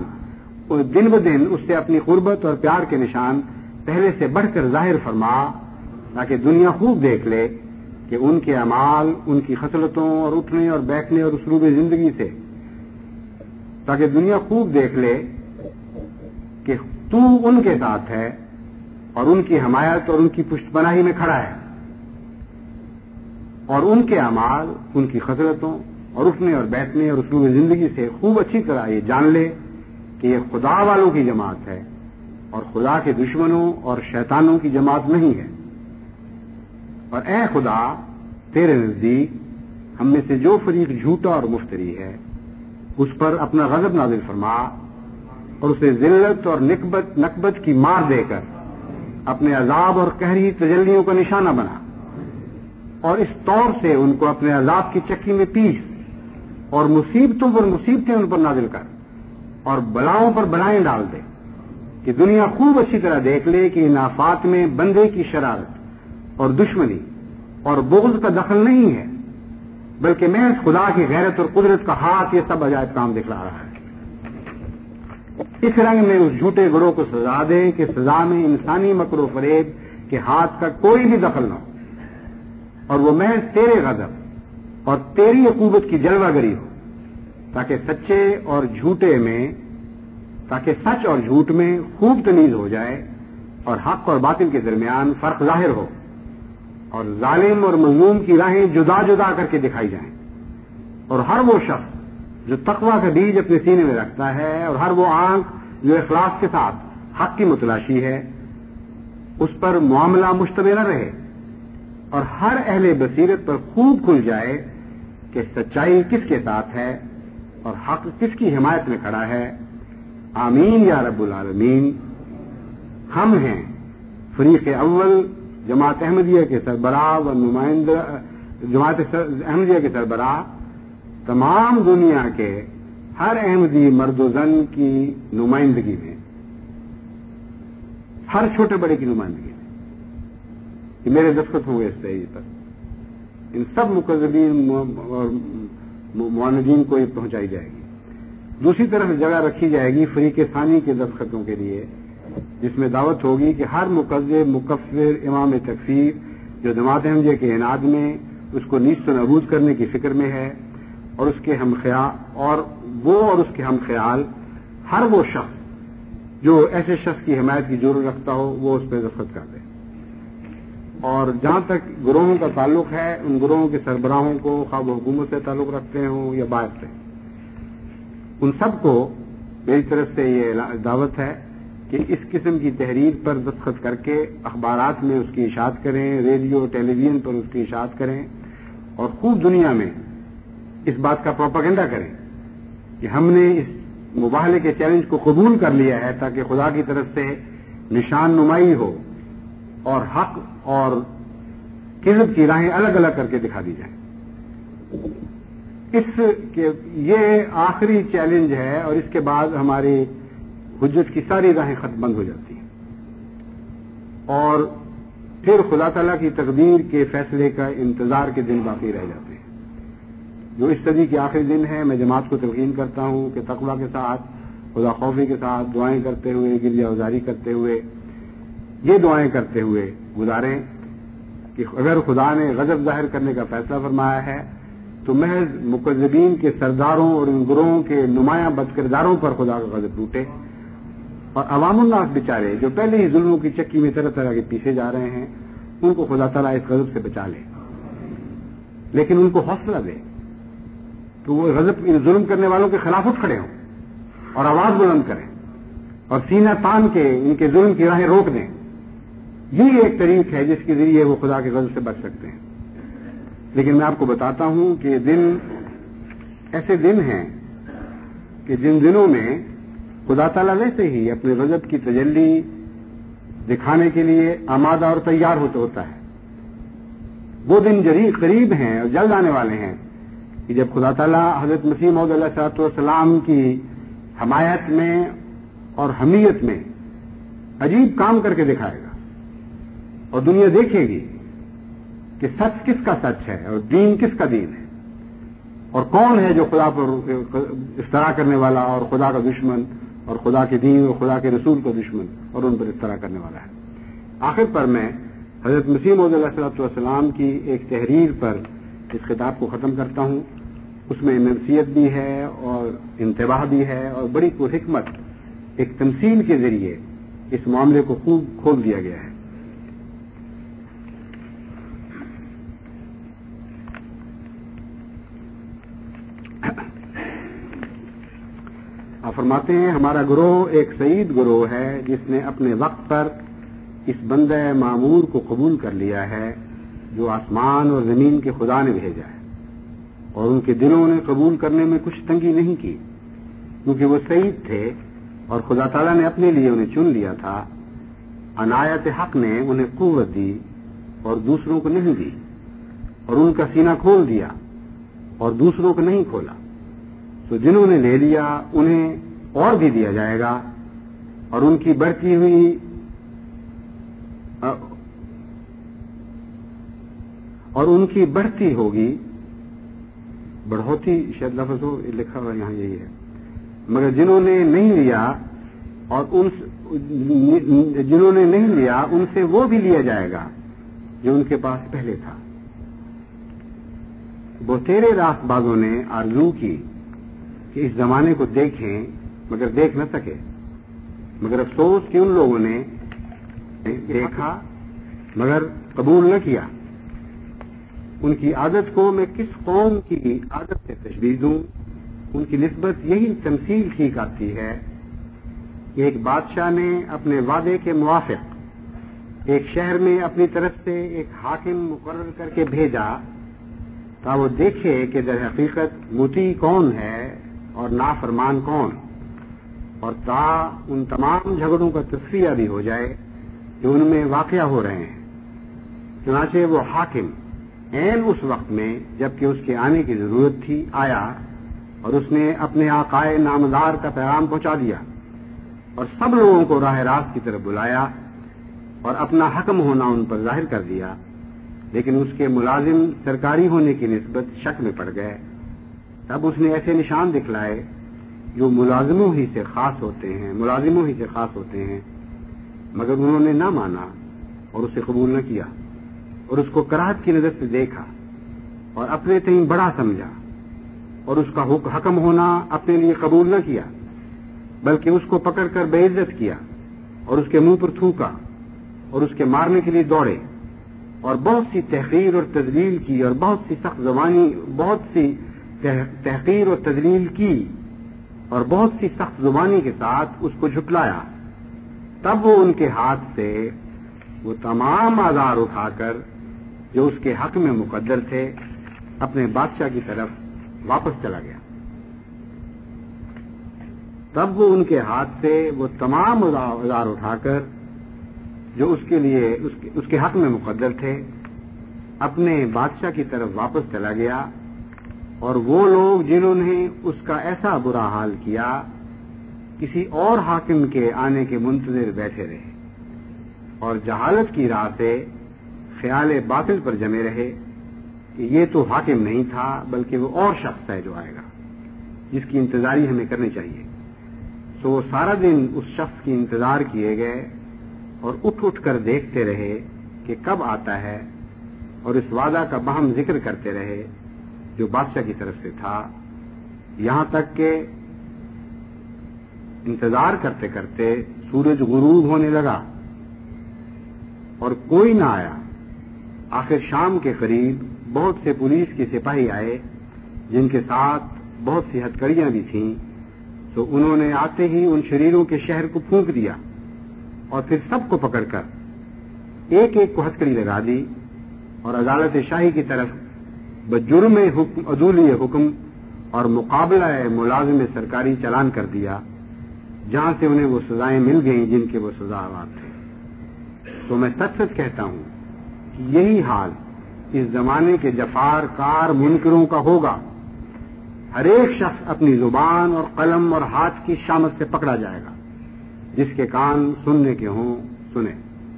اور پیار کے نشان پہلے سے بڑھ کر ظاہر فرما، تاکہ دنیا خوب دیکھ لے کہ ان کے اعمال، ان کی خصلتوں اور اٹھنے اور بیٹھنے اور اسلوب زندگی سے، تاکہ دنیا خوب دیکھ لے کہ تو ان کے ساتھ ہے اور ان کی حمایت اور ان کی پشت پناہی میں کھڑا ہے، اور ان کے اعمال، ان کی خصلتوں اور اٹھنے اور بیٹھنے اور اسلوب زندگی سے خوب اچھی طرح یہ جان لے کہ یہ خدا والوں کی جماعت ہے اور خدا کے دشمنوں اور شیطانوں کی جماعت نہیں ہے۔ اور اے خدا، تیرے نزدیک ہم میں سے جو فریق جھوٹا اور مفتری ہے اس پر اپنا غضب نازل فرما اور اسے ذلت اور نکبت کی مار دے کر اپنے عذاب اور قہری تجلیوں کا نشانہ بنا، اور اس طور سے ان کو اپنے عذاب کی چکی میں پیس اور مصیبتوں پر مصیبتیں ان پر نازل کر اور بلاؤں پر بلائیں ڈال دے کہ دنیا خوب اچھی طرح دیکھ لے کہ ان آفات میں بندے کی شرارت اور دشمنی اور بغض کا دخل نہیں ہے، بلکہ محض خدا کی غیرت اور قدرت کا ہاتھ یہ سب عجائب کام دکھلا رہا ہے۔ اس رنگ میں اس جھوٹے گروہ کو سزا دے کہ سزا میں انسانی مکر و فریب کے ہاتھ کا کوئی بھی دخل نہ ہو اور وہ محض تیرے غضب اور تیری عقوبت کی جلوہ گری ہو، تاکہ سچ اور جھوٹ میں خوب تمیز ہو جائے اور حق اور باطل کے درمیان فرق ظاہر ہو اور ظالم اور مظلوم کی راہیں جدا جدا کر کے دکھائی جائیں، اور ہر وہ شخص جو تقوی کا بیج اپنے سینے میں رکھتا ہے اور ہر وہ آنکھ جو اخلاص کے ساتھ حق کی متلاشی ہے اس پر معاملہ مشتبہ نہ رہے اور ہر اہل بصیرت پر خوب کھل جائے کہ سچائی کس کے ساتھ ہے اور حق کس کی حمایت میں کھڑا ہے۔ آمین یا رب العالمین۔ ہم ہیں فریق اول جماعت احمدیہ کے سربراہ و نمائندہ، جماعت احمدیہ کے سربراہ تمام دنیا کے ہر احمدی مرد و زن کی نمائندگی میں، ہر چھوٹے بڑے کی نمائندگی میں، کہ میرے دستخط ہوں گے اس طریقے پر، ان سب مکذبین اور معاندین کو یہ پہنچائی جائے گی۔ دوسری طرف جگہ رکھی جائے گی فریق ثانی کے دستخطوں کے لیے، جس میں دعوت ہوگی کہ ہر مکذب، مکفر، امام تکفیر جو جماعت احمدیہ کے اناد میں اس کو نیست و نابود کرنے کی فکر میں ہے اور اس کے ہم خیال ہر وہ شخص جو ایسے شخص کی حمایت کی ضرورت رکھتا ہو وہ اس پہ دستخط کر دے۔ اور جہاں تک گروہوں کا تعلق ہے، ان گروہوں کے سربراہوں کو خواہ وہ حکومت سے تعلق رکھتے ہوں یا باہر سے، ان سب کو میری طرف سے یہ دعوت ہے کہ اس قسم کی تحریر پر دستخط کر کے اخبارات میں اس کی اشاعت کریں، ریڈیو ٹیلی ویژن پر اس کی اشاعت کریں اور خوب دنیا میں اس بات کا پروپیگنڈا کریں کہ ہم نے اس مباہلے کے چیلنج کو قبول کر لیا ہے، تاکہ خدا کی طرف سے نشان نمائی ہو اور حق اور کذب کی راہیں الگ الگ کر کے دکھا دی جائیں۔ یہ آخری چیلنج ہے اور اس کے بعد ہماری حجت کی ساری راہیں ختم بند ہو جاتی ہیں اور پھر خدا تعالیٰ کی تقدیر کے فیصلے کا انتظار کے دن باقی رہ جاتے ہیں، جو اس صدی کے آخری دن ہے۔ میں جماعت کو تلقین کرتا ہوں کہ تقویٰ کے ساتھ خدا خوفی کے ساتھ دعائیں کرتے ہوئے، گرجا گزاری کرتے ہوئے، یہ دعائیں کرتے ہوئے گزاریں کہ اگر خدا نے غضب ظاہر کرنے کا فیصلہ فرمایا ہے تو محض مکذبین کے سرداروں اور ان گروہوں کے نمایاں بد کرداروں پر خدا کا غضب ٹوٹے، اور عوام الناس بیچارے جو پہلے ہی ظلموں کی چکی میں طرح طرح کے پیچھے جا رہے ہیں ان کو خدا تعالیٰ اس غضب سے بچا لے، لیکن ان کو حوصلہ دے کہ وہ غضب ان ظلم کرنے والوں کے خلاف اٹھ کھڑے ہوں اور آواز بلند کریں اور سینہ تان کے ان کے ظلم کی راہیں روک دیں۔ یہی ایک طریق ہے جس کے ذریعے وہ خدا کے غضب سے بچ سکتے ہیں۔ لیکن میں آپ کو بتاتا ہوں کہ دن ایسے دن ہیں کہ جن دنوں میں خدا تعالیٰ ویسے ہی اپنے غضب کی تجلی دکھانے کے لیے آمادہ اور تیار ہوتا ہے۔ وہ دن قریب ہیں اور جلد آنے والے ہیں کہ جب خدا تعالیٰ حضرت مسیح موعود علیہ الصلوۃ والسلام کی حمایت میں اور حمیت میں عجیب کام کر کے دکھائے گا، اور دنیا دیکھے گی کہ سچ کس کا سچ ہے اور دین کس کا دین ہے، اور کون ہے جو خدا پر افترا کرنے والا اور خدا کا دشمن اور خدا کے دین اور خدا کے رسول کا دشمن اور ان پر افترا کرنے والا ہے۔ آخر پر میں حضرت مسیح موعود علیہ الصلوۃ والسلام کی ایک تحریر پر اس خطاب کو ختم کرتا ہوں۔ اس میں نصیحت بھی ہے اور انتباہ بھی ہے، اور بڑی پرحکمت ایک تمثیل کے ذریعے اس معاملے کو خوب کھول دیا گیا ہے۔ آپ فرماتے ہیں ہمارا گروہ ایک سعید گروہ ہے جس نے اپنے وقت پر اس بندہ معمور کو قبول کر لیا ہے جو آسمان اور زمین کے خدا نے بھیجا ہے، اور ان کے دلوں نے قبول کرنے میں کچھ تنگی نہیں کی کیونکہ وہ سعید تھے اور خدا تعالیٰ نے اپنے لیے انہیں چن لیا تھا۔ عنایت حق نے انہیں قوت دی اور دوسروں کو نہیں دی، اور ان کا سینہ کھول دیا اور دوسروں کو نہیں کھولا، تو جنہوں نے لے لیا انہیں اور بھی دیا جائے گا، اور ان کی بڑھتی ہوئی اور ان کی بڑھتی ہوگی، بڑھوتی شاید لفظ ہو لکھا ہوا یہاں یہی ہے، مگر جنہوں نے نہیں لیا اور جنہوں نے نہیں لیا ان سے وہ بھی لیا جائے گا جو ان کے پاس پہلے تھا۔ وہ تیرے راست بازوں نے آرزو کی کہ اس زمانے کو دیکھیں مگر دیکھ نہ سکے، مگر افسوس کہ ان لوگوں نے دیکھا مگر قبول نہ کیا۔ ان کی عادت کو میں کس قوم کی عادت سے تشبیہ دوں؟ ان کی نسبت یہی تمثیل ٹھیک آتی ہے کہ ایک بادشاہ نے اپنے وعدے کے موافق ایک شہر میں اپنی طرف سے ایک حاکم مقرر کر کے بھیجا تا وہ دیکھے کہ در حقیقت مطیع کون ہے اور نافرمان کون، اور تا ان تمام جھگڑوں کا تصفیہ بھی ہو جائے جو ان میں واقع ہو رہے ہیں۔ چنانچہ وہ حاکم عین اس وقت میں جبکہ اس کے آنے کی ضرورت تھی آیا، اور اس نے اپنے آقائے نامدار کا پیغام پہنچا دیا اور سب لوگوں کو راہ راست کی طرف بلایا اور اپنا حکم ہونا ان پر ظاہر کر دیا، لیکن اس کے ملازم سرکاری ہونے کی نسبت شک میں پڑ گئے۔ تب اس نے ایسے نشان دکھلائے جو ملازموں ہی سے خاص ہوتے ہیں، مگر انہوں نے نہ مانا اور اسے قبول نہ کیا، اور اس کو کراہت کی نظر سے دیکھا اور اپنے تئیں بڑا سمجھا، اور اس کا حکم ہونا اپنے لیے قبول نہ کیا، بلکہ اس کو پکڑ کر بے عزت کیا اور اس کے منہ پر تھوکا اور اس کے مارنے کے لیے دوڑے، اور بہت سی تحقیر اور تذلیل کی اور بہت سی سخت زبانی کے ساتھ اس کو جھٹلایا۔ تب وہ ان کے ہاتھ سے وہ تمام آزار اٹھا کر جو اس کے حق میں مقدر تھے اپنے بادشاہ کی طرف واپس چلا گیا۔ تب وہ ان کے ہاتھ سے وہ تمام آزار اٹھا کر جو اس کے حق میں مقدر تھے اپنے بادشاہ کی طرف واپس چلا گیا، اور وہ لوگ جنہوں نے اس کا ایسا برا حال کیا کسی اور حاکم کے آنے کے منتظر بیٹھے رہے اور جہالت کی راہ سے خیال باطل پر جمے رہے کہ یہ تو حاکم نہیں تھا بلکہ وہ اور شخص ہے جو آئے گا، جس کی انتظاری ہمیں کرنی چاہیے۔ تو وہ سارا دن اس شخص کی انتظار کیے گئے اور اٹھ اٹھ کر دیکھتے رہے کہ کب آتا ہے، اور اس وعدہ کا باہم ذکر کرتے رہے جو بادشاہ کی طرف سے تھا، یہاں تک کہ انتظار کرتے کرتے سورج غروب ہونے لگا اور کوئی نہ آیا۔ آخر شام کے قریب بہت سے پولیس کے سپاہی آئے جن کے ساتھ بہت سی ہتھکڑیاں بھی تھیں، تو انہوں نے آتے ہی ان شریروں کے شہر کو پھونک دیا اور پھر سب کو پکڑ کر ایک ایک کو ہتھکڑی لگا دی اور عدالت شاہی کی طرف بجرم عدولی حکم اور مقابلہ ملازم سرکاری چلان کر دیا، جہاں سے انہیں وہ سزائیں مل گئیں جن کے وہ سزاوار تھے۔ تو میں سچ سچ کہتا ہوں کہ یہی حال اس زمانے کے جفار کار منکروں کا ہوگا۔ ہر ایک شخص اپنی زبان اور قلم اور ہاتھ کی شامت سے پکڑا جائے گا۔ جس کے کان سننے کے ہوں سنیں۔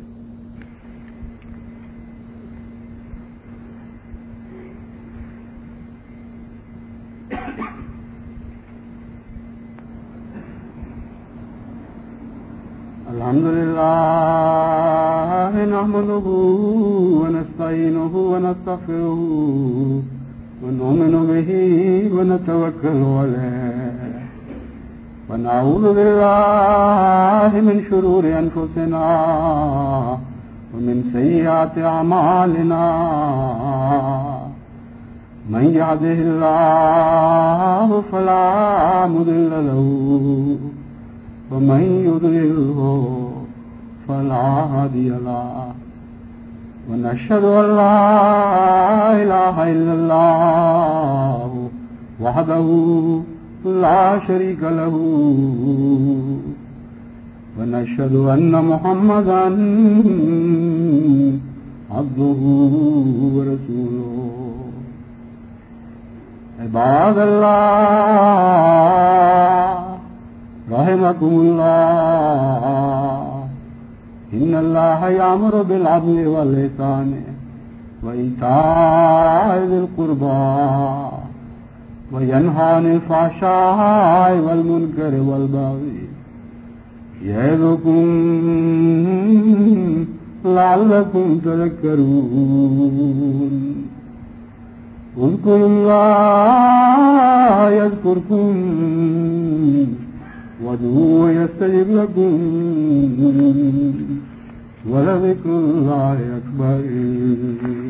الحمد لله نحمده ونستعينه ونستغفره ونؤمن به ونتوكل عليه ونعوذ بالله من شرور أنفسنا ومن سيئات أعمالنا من يهده الله فلا مضل له ومن يضلله فلا هادي له ونشهد أن لا إله إلا الله وحده لا شريك له ونشهد أن محمدا عبده ورسوله عباد الله رحمكم الله إن الله يأمر بالعدل والإحسان وإيتاء ذي القربى وينهى عن الفحشاء والمنكر والبغي يعظكم لعلكم تذكرون اذكروا الله يذكركم وادعوه يستجب لكم ولذكر الله أكبر